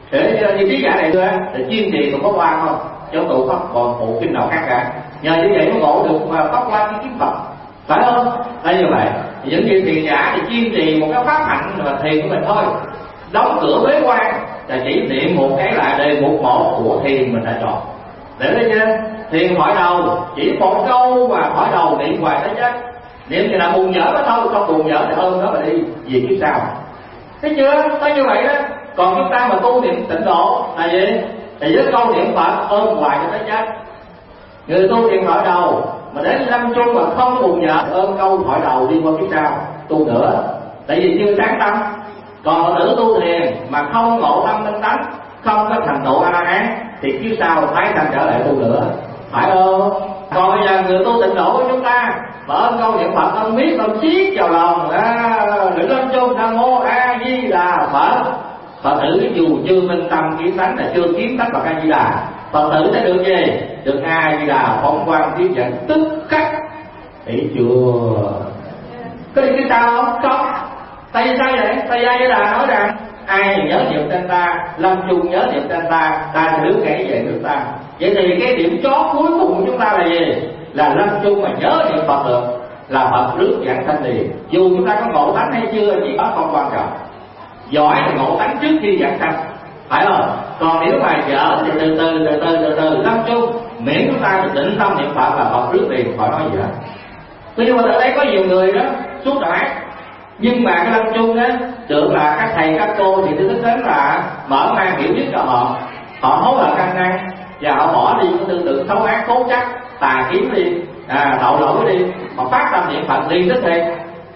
Để như trí giả này thôi á, để kiên trì mà có qua không, chứ tụ không còn bộ kinh nào khác cả. Nhờ như vậy nó ngộ được mà có qua cái kiếm Phật, phải không? Tại như vậy, những gì thiền giả thì kiên trì một cái pháp hạnh mà thiền của mình thôi. Đóng cửa bế quan là chỉ niệm một cái là đề mục một của thiền mình đã chọn. Để thấy chưa? Thiền hỏi đầu chỉ một câu mà hỏi đầu niệm hoài tới chết. Niệm thì là buồn dở đó thôi, không buồn dở thì ôm nó mà đi về kiếp sau. Thấy chưa? Thấy như vậy đó. Còn chúng ta mà tu niệm tịnh độ là gì? Thì với câu niệm Phật ôm hoài cho tới chết. Người tu niệm hỏi đầu mà đến lâm chung mà không buồn dở ôm câu hỏi đầu đi qua kiếp sau tu nữa. Tại vì chưa sáng tâm. Còn nữ tu thiền mà không ngộ tâm minh tánh, không có thành tựu A La Hán thì kiếp sau tái sanh trở lại tu nữa, phải không? Còn bây giờ người tu tịnh độ của chúng ta mở câu niệm Phật không biết, không siết vào lòng, đừng lên chung Nam Mô A Di Đà Phật. Phật tử dù chưa minh tâm kiến tánh là chưa kiếm tánh Phật A Di Đà, Phật tử sẽ được gì? Được A Di Đà phong quang tiếp dẫn tức khắc. Thấy chưa? Có đi cái sao không? Không. Tại vì sao vậy? Tại gia Di Đà nói rằng ai nhớ niệm tên ta, lâm chung nhớ niệm tên ta, ta sẽ đứng kể về nước ta. Vậy thì cái điểm chót cuối cùng của chúng ta là gì? Là lâm chung mà nhớ niệm Phật được, là Phật rước giảng sanh liền. Dù chúng ta có ngộ tánh hay chưa chỉ đó không quan trọng. Giỏi thì ngộ tánh trước khi giảng sanh, phải không? Còn nếu mà dở thì từ từ từ từ từ từ lâm chung, miễn chúng ta được định tâm niệm Phật là Phật rước liền, khỏi nói gì hết. Nhưng mà ở đây có nhiều người đó suốt đời, nhưng mà cái lâm chung á tưởng là các thầy các cô thì tôi thích đến là mở mang hiểu biết cho họ, họ hối hận căn năng và họ bỏ đi cái tư tưởng xấu ác cố chấp tà kiến đi, à tội lỗi đi, họ phát tâm niệm Phật liền tức thì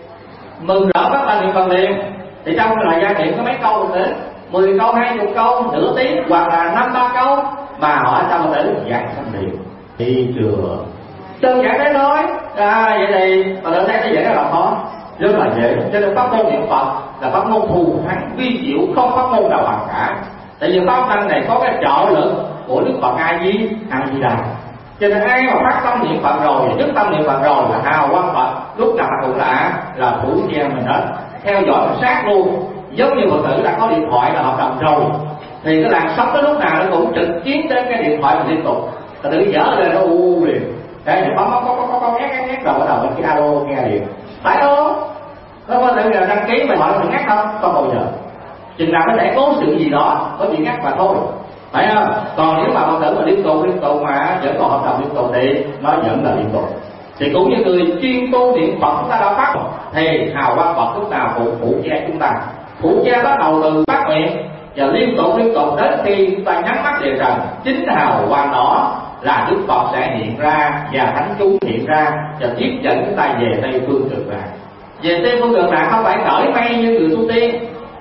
mừng rỡ phát tâm niệm Phật liền. Thì trong cái lời gia niệm có mấy câu nữa, mười câu, hai chục câu, nửa tiếng hoặc là năm ba câu mà họ ở trong tử giảng sanh liền. Thì chưa đơn giản thế thôi. À vậy thì mà đợt thấy nó dễ là khó, rất là dễ. Cho nên pháp môn niệm Phật là pháp môn thù thắng vi diệu, không pháp môn nào bằng cả. Tại vì pháp môn này có cái trợ lực của Đức Phật A Di A Di Đà. Cho nên ai mà phát tâm niệm Phật rồi, nhất tâm niệm Phật rồi là hào quang Phật lúc nào cũng là là phủ che mình hết, theo dõi mình sát luôn. Giống như Phật tử đã có điện thoại là hợp đồng rồi, thì cái làn sóng cái lúc nào nó cũng trực chiến đến cái điện thoại mình liên tục. Phật tử dở lên nó u u liền, cái này bấm bấm bấm bấm bấm ngắt ngắt ngắt rồi bắt đầu mình cái alo nghe liền, phải không? Có Phật tử là đăng ký mà hỏi mình ngắt không? Không bao giờ. Chừng nào có thể cố sự gì đó có bị ngắt mà thôi, phải không? Còn nếu mà Phật tử mà liên tục liên tục mà vẫn còn hợp đồng liên tục thì nó vẫn là liên tục. Thì cũng như người chuyên tu niệm Phật chúng ta đã phát thì hào quang Phật lúc nào cũng phủ che chúng ta. Phủ che bắt đầu từ phát miệng và liên tục liên tục đến khi chúng ta nhắm mắt về trần, chính hào quang đó là Đức Phật sẽ hiện ra và thánh chúng hiện ra và tiếp dẫn chúng ta về Tây phương cực lạc. Về Tây phương cực lạc không phải cởi mây như người tu tiên,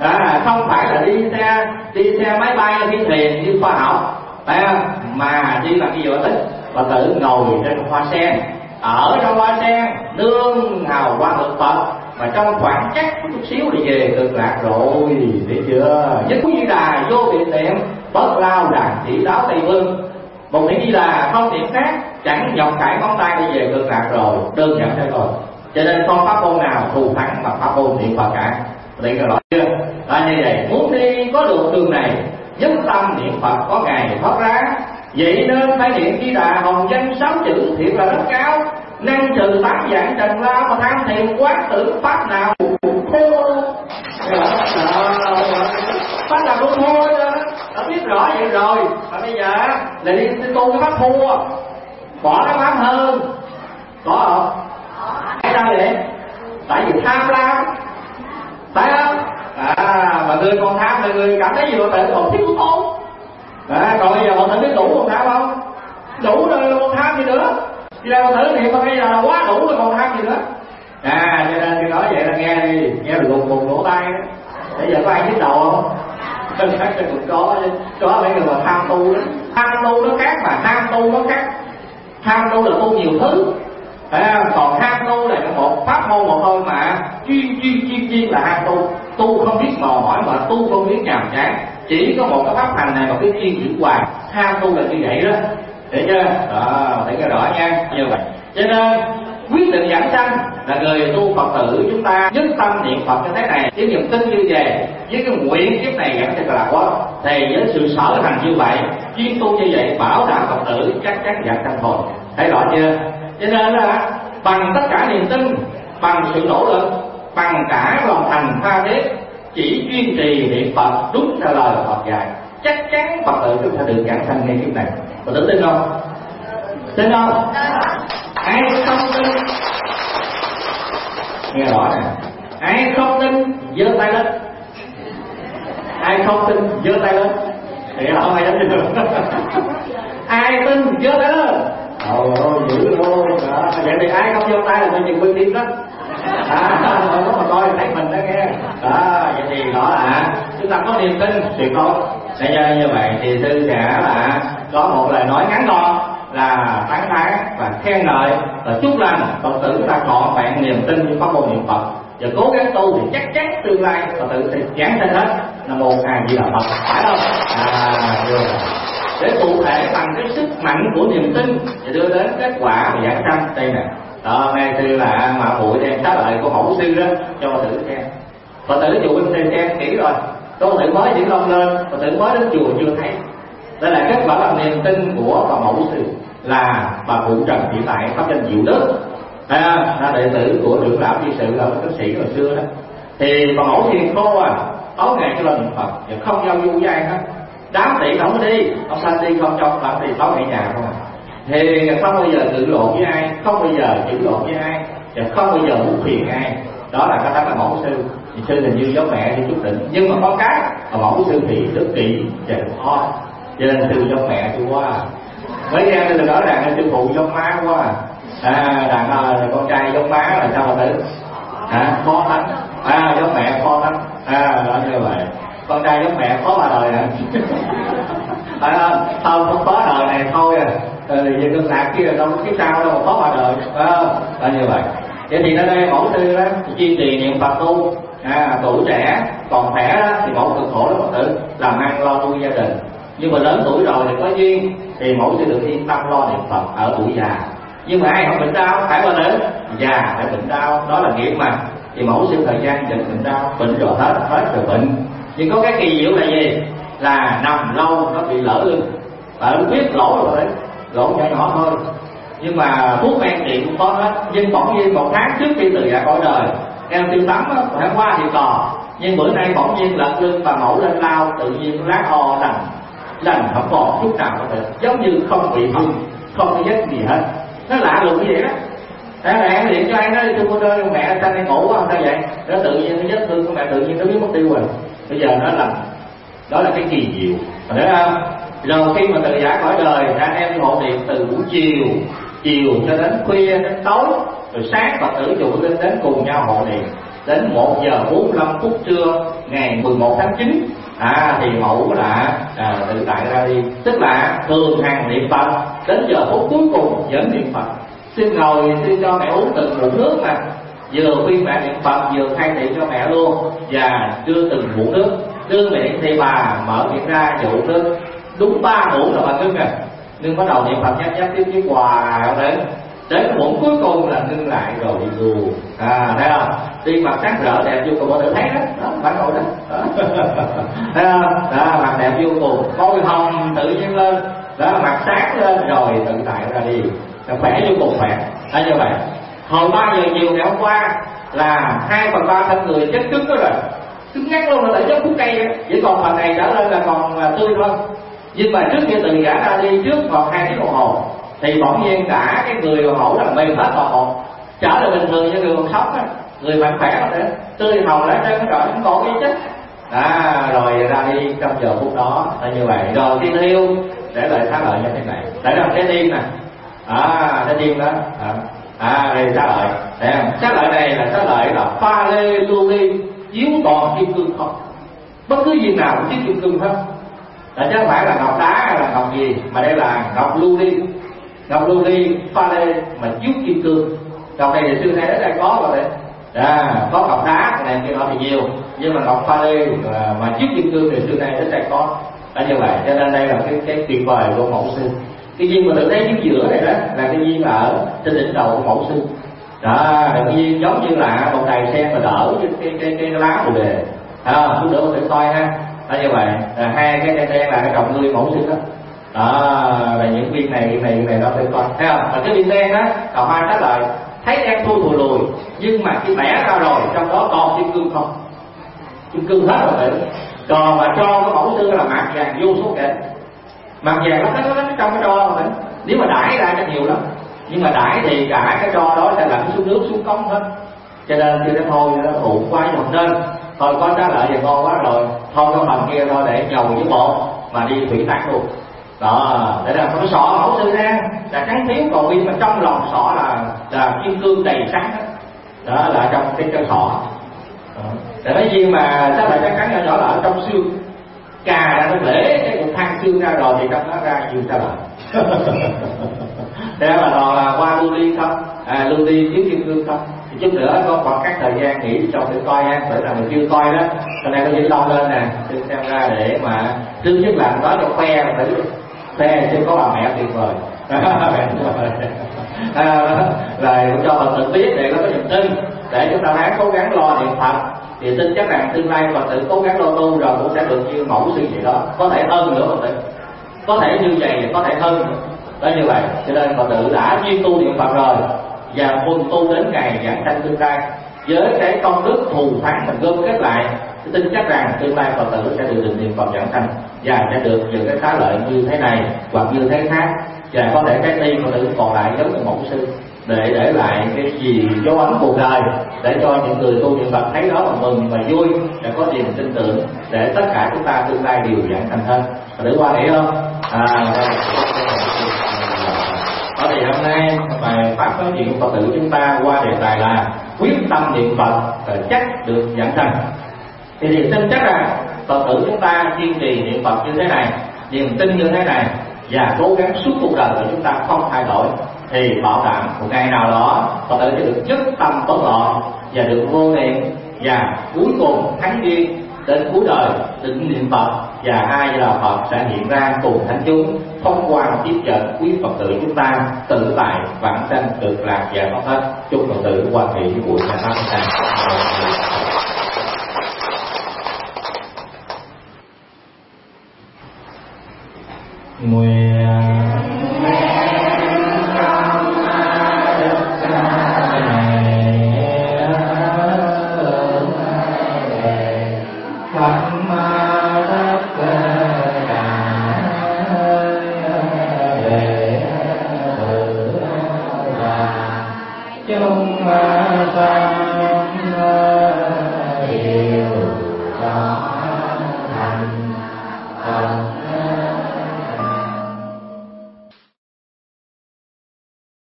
À, không phải là đi xe đi xe máy bay phi thuyền như khoa học, phải không? Mà đi là cái gì Phật tử? Phật tử ngồi trên hoa sen, ở trong hoa sen nương hào quang thực Phật, mà trong khoảng chắc chút xíu thì về cực lạc rồi, thấy chưa? Nhất Di Đà vô biệt niệm, bất lao đàn chỉ đáo Tây Vương. Một niệm Di Đà không niệm khác, chẳng dọc cải ngón tay đi về cực lạc rồi, đơn giản thế thôi. Cho nên không pháp môn nào thù thắng mà pháp môn niệm Phật cả. Đây là rõ chưa? Là như vậy, muốn đi có được đường này, nhất tâm niệm Phật có ngày thoát ra. Vậy nên phải niệm Di Đà hồng danh sáu chữ thiệt là rất cao, năng trừ tám dạng trần lao mà tham thiền quán tưởng pháp nào pháp nào cũng thua đó. Đã biết rõ vậy rồi, mà bây giờ là đi tu cái pháp thua, bỏ cái pháp hơn, có không? Tại sao vậy? Tại vì tham lam, phải không? À, mà người còn tham là người cảm thấy gì mà tự còn thiếu thốn. À, còn bây giờ bọn thử biết đủ còn tham không? Đủ rồi còn tham gì nữa? Bây giờ bọn thử niệm mà bây giờ là quá đủ rồi còn tham gì nữa? À, cho nên khi nói vậy là nghe đi, nghe được gục gục lỗ tai. Bây giờ có ai nhức đầu không? Chắc là cũng có, có mấy người mà tham tu đó. Tham tu nó khác mà tham tu nó khác. Tham tu là tu nhiều thứ, à, còn tham tu là một pháp môn một thôi mà chuyên chuyên chuyên chuyên là tham tu. Tu không biết mò mỏi mà tu không biết nhàm chán, chỉ có một cái pháp hành này mà cứ chuyên giữ hoài. Tham tu là như vậy đó, để chưa? Đó, để cho rõ nha. Như vậy cho nên quyết định giảng sanh là người tu Phật tử chúng ta nhất tâm niệm Phật như thế này, với niềm tin như vậy, với cái nguyện kiếp này giảng sanh là quá, thì với sự sở hành như vậy, chuyên tu như vậy, bảo đảm Phật tử chắc chắn giảng sanh thôi. Thấy rõ chưa? Cho nên là bằng tất cả niềm tin, bằng sự nỗ lực, bằng cả lòng thành tha thiết, chỉ duy trì niệm Phật đúng theo lời Phật dạy, chắc chắn Phật tử chúng ta được giảng sanh ngay kiếp này. Phật tử tin không? Tin không? Ai không tin, nghe rõ nè, ai không tin giơ tay lên, ai không tin giơ tay lên, thì không ai dám tin được. Ai tin giơ tay lên. Ôi ôi dữ luôn đó. Vậy thì ai không giơ tay là coi chừng quên tim đó. À, nó mà coi thấy mình đó nghe. Đó, vậy thì rõ là chúng ta có niềm tin tuyệt đối. Để cho như vậy thì sư sẽ là có một lời nói ngắn gọn là tán thán và khen ngợi và chúc lành Phật tử chúng ta trọn vẹn niềm tin như pháp môn niệm Phật và cố gắng tu thì chắc chắn tương lai Phật tử sẽ giảng sanh hết. Nam mô A Di Đà Phật, phải không? À, được. Để cụ thể bằng cái sức mạnh của niềm tin và đưa đến kết quả và giảng sanh đây nè. Đó, ngay sư là mà bụi đem xá lợi của mẫu sư đó cho Phật tử xem. Phật tử chùa bên xem xem kỹ rồi, có Phật tử mới chỉ lông lên, Phật tử mới đến chùa chưa thấy. Đây là kết quả bằng niềm tin của bà mẫu sư là bà cụ Trần Thị Tại pháp danh Diệu Đức, à, là đệ tử của trưởng lão tri sự là bác sĩ hồi xưa đó. Thì bà mẫu hiền khô à, tối ngày cho lên niệm Phật và không giao du với ai hết. Đám tỷ không có đi, ông Thanh đi không cho bạn thì tối ngày nhà không à. Thì không bao giờ tự lộ với ai, không bao giờ chữ lộ với ai, và không bao giờ muốn phiền ai. Đó là cái tánh là mẫu sư. Thì sư hình như giống mẹ thì chút định, nhưng mà có cái mà mẫu sư thì rất kỹ và khó. Cho nên sư giống mẹ tôi quá. Mấy em tôi nói rằng sư phụ giống má quá. À, đàn à, con trai giống má là sao mà tử? À, khó lắm. À, giống mẹ khó lắm. À, đó như vậy. Con trai giống mẹ khó ba đời hả? Phải không? Không, không có đời này thôi à. Về cơn lạc kia là đâu có cái sao đâu mà khó ba đời. Phải không? Đó như vậy. Vậy thì ở đây mẫu sư đó duy trì niệm Phật tu. À, tuổi trẻ còn khỏe đó thì mẫu cực khổ lắm Phật tử, làm ăn lo nuôi gia đình. Nhưng mà lớn tuổi rồi thì có duyên thì mẫu sẽ được yên tâm lo niệm Phật ở tuổi già. Nhưng mà ai không bệnh đau phải bao tử già phải bệnh đau, đó là nghiệp mà. Thì mẫu sẽ thời gian dần bệnh đau, bệnh rồi hết hết rồi bệnh. Nhưng có cái kỳ diệu là gì? Là nằm lâu nó bị lỡ lưng và nó biết lỗ rồi đấy, lỗ nhỏ nhỏ thôi. Nhưng mà thuốc men trị cũng có hết. Nhưng bỗng nhiên một tháng trước khi từ dạ cõi đời em tiêu tắm á, hôm qua thì cò, nhưng bữa nay bỗng nhiên lật lưng và mẫu lên lao, tự nhiên lá o lành lành không còn chút nào có thể, giống như không bị hư, không có vết gì hết. Nó lạ lùng như vậy đó. Thế là em điện cho anh nói tôi cô đơn mẹ anh đang ngủ quá sao vậy? Nó tự nhiên cái vết thương của mẹ tự nhiên nó biết mất tiêu rồi. Bây giờ nó lành. Đó là cái kỳ diệu. Phải không? Rồi khi mà từ giả cõi đời anh em đi hộ niệm từ buổi chiều chiều cho đến khuya đến tối, rồi sáng Phật tử trụ linh đến cùng nhau hộ niệm đến một giờ bốn mươi lăm phút trưa ngày mười một tháng chín, à thì mẫu đã à, tự tại ra đi. Tức là thường hàng niệm Phật đến giờ phút cuối cùng vẫn niệm Phật. Xin ngồi, xin cho mẹ uống từng ngụm nước nè, vừa khuyên mẹ niệm Phật vừa khai thị cho mẹ luôn, và đưa từng muỗng nước. Đưa miệng thì bà mở miệng ra dụ nước đúng ba muỗng là bà ngưng nè, nhưng bắt đầu niệm Phật nhắc nhắc tiếp tiếp hoài đến đến muỗng cuối cùng là ngưng lại rồi đi gù. À thấy không? Đi mặt sáng rỡ đẹp vô cùng, mọi người thấy đó, đó bạn ngồi đó, đó. Thấy không? Đó, mặt đẹp vô cùng, môi hồng tự nhiên lên, đó mặt sáng lên rồi tự tại ra đi, khỏe vô cùng khỏe. Thấy như vậy. Hồi ba giờ chiều ngày hôm qua là hai phần ba thân người chết cứng đó rồi, cứng ngắc luôn, là để chết khúc cây vậy. Chỉ còn phần này trở lên là còn tươi thôi. Nhưng mà trước khi từ gã ra đi trước còn hai tiếng đồng hồ thì bỗng nhiên cả cái người còn hổ là mềm hết toàn bộ, trở lại bình thường như người còn sống á, người mạnh khỏe rồi, tươi hồng lá trơn rồi không còn cái chết. À rồi ra đi trong giờ phút đó là như vậy. Rồi khi thiêu để lại xá lợi như thế này, để làm cái tim nè, à cái tim đó, à, à đây xá lợi, thấy không? Xá lợi này là xá lợi là pha lê lưu ly chiếu toàn kim cương không, bất cứ gì nào cũng chiếu kim cương không. Là chứ không phải là ngọc đá hay là ngọc gì, mà đây là ngọc lưu ly, ngọc lưu ly pha lê mà chiếu kim cương. Ngọc này thì xưa nay ở đây có rồi đấy, à, có ngọc đá này kia nó thì nhiều, nhưng mà ngọc pha lê mà chiếu kim cương thì xưa nay ở đây có. Là như vậy, cho nên đây là cái cái tuyệt vời của mẫu sư. Cái viên mà tự thấy chính giữa này đó là cái viên ở trên đỉnh đầu của mẫu sư. Đó, cái viên giống như là một đài sen mà đỡ cái cái cái, cái lá bồ đề. À, chút nữa mình sẽ coi ha. Đó như vậy, à, hai cái đen đen là cái trọng người mẫu sư đó. Đó, là những viên này, viên này, viên này đó phải coi. Thấy không? Và cái viên đen đó, còn hai cái lợi thấy đen thui thùi lùi, nhưng mà khi bẻ ra rồi trong đó còn kim cương không? Kim cương hết rồi đấy. Còn mà cho cái mẫu sư là mạt vàng vô số kể, mạt vàng nó nó nó trong cái đo mà nếu mà đãi ra chắc nhiều lắm, nhưng mà đãi thì cả cái đo đó sẽ lặn xuống nước xuống cống hết. Cho nên chưa đến thôi nó ủ quá rồi, nên thôi có trả lợi thì ngon quá rồi, thôi cái phần kia thôi để nhầu với bột mà đi thủy tán luôn. Đó, để là cái sọ mẫu sư ra là trắng thiếu, còn viên mà trong lòng sọ là là kim cương đầy trắng đó. Đó là trong cái cái sọ. Để nói viên mà chắc là trắng trắng nhỏ nhỏ là ở trong xương, cà ra nó bể cái cục than xương ra rồi thì trong nó ra nhiều sao lại. Thế là toàn là qua lưu ly không, à, lưu ly chiếu kim cương không. Thì chút nữa có còn các thời gian nghỉ cho để coi ha, bởi là mình chưa coi đó, cho nên có dính lâu lên nè, xin xem ra để mà thứ nhất là nói cho khoe mà thử khoe chứ có bà mẹ tuyệt vời. À, là cũng cho Phật tử biết để có cái niềm tin, để chúng ta ráng cố gắng lo niệm Phật thì tin chắc rằng tương lai Phật tử cố gắng lo tu rồi cũng sẽ được như mẫu sư vậy đó, có thể hơn nữa Phật tử, có thể như vậy có thể hơn nữa. Đó như vậy, cho nên Phật tử đã chuyên tu niệm Phật rồi và quân tu đến ngày giảng sanh tương lai với cái công đức thù thắng mình gom kết lại, tin chắc rằng tương lai Phật tử sẽ được niệm Phật giảng sanh và sẽ được những cái xá lợi như thế này hoặc như thế khác, và có thể cái tim Phật tử còn lại giống như mẫu sư để để lại cái gì dấu ấn cuộc đời, để cho những người tu niệm Phật thấy đó mà mừng và vui, để có niềm tin tưởng để tất cả chúng ta tương lai đều giảng sanh hơn. Phật tử qua nghĩ không? À, ở thì hôm nay bài pháp nói chuyện của Phật tử chúng ta qua đề tài là quyết tâm niệm Phật chắc được giảng sanh. Thì thì tin chắc rằng Phật tử chúng ta kiên trì niệm Phật như thế này, niềm tin như thế này và cố gắng suốt cuộc đời của chúng ta không thay đổi, thì bảo đảm một ngày nào đó Phật tử sẽ được nhất tâm bất loạn và được vô niệm, và cuối cùng thắng duyên đến cuối đời định niệm Phật và hai là Phật sẽ hiện ra cùng thánh chúng thông qua tiếp dẫn quý Phật tử chúng ta tự tại vãng sanh cực lạc và thoát hết. Chúc Phật tử quan hệ với buổi khai pháp này. Nguyện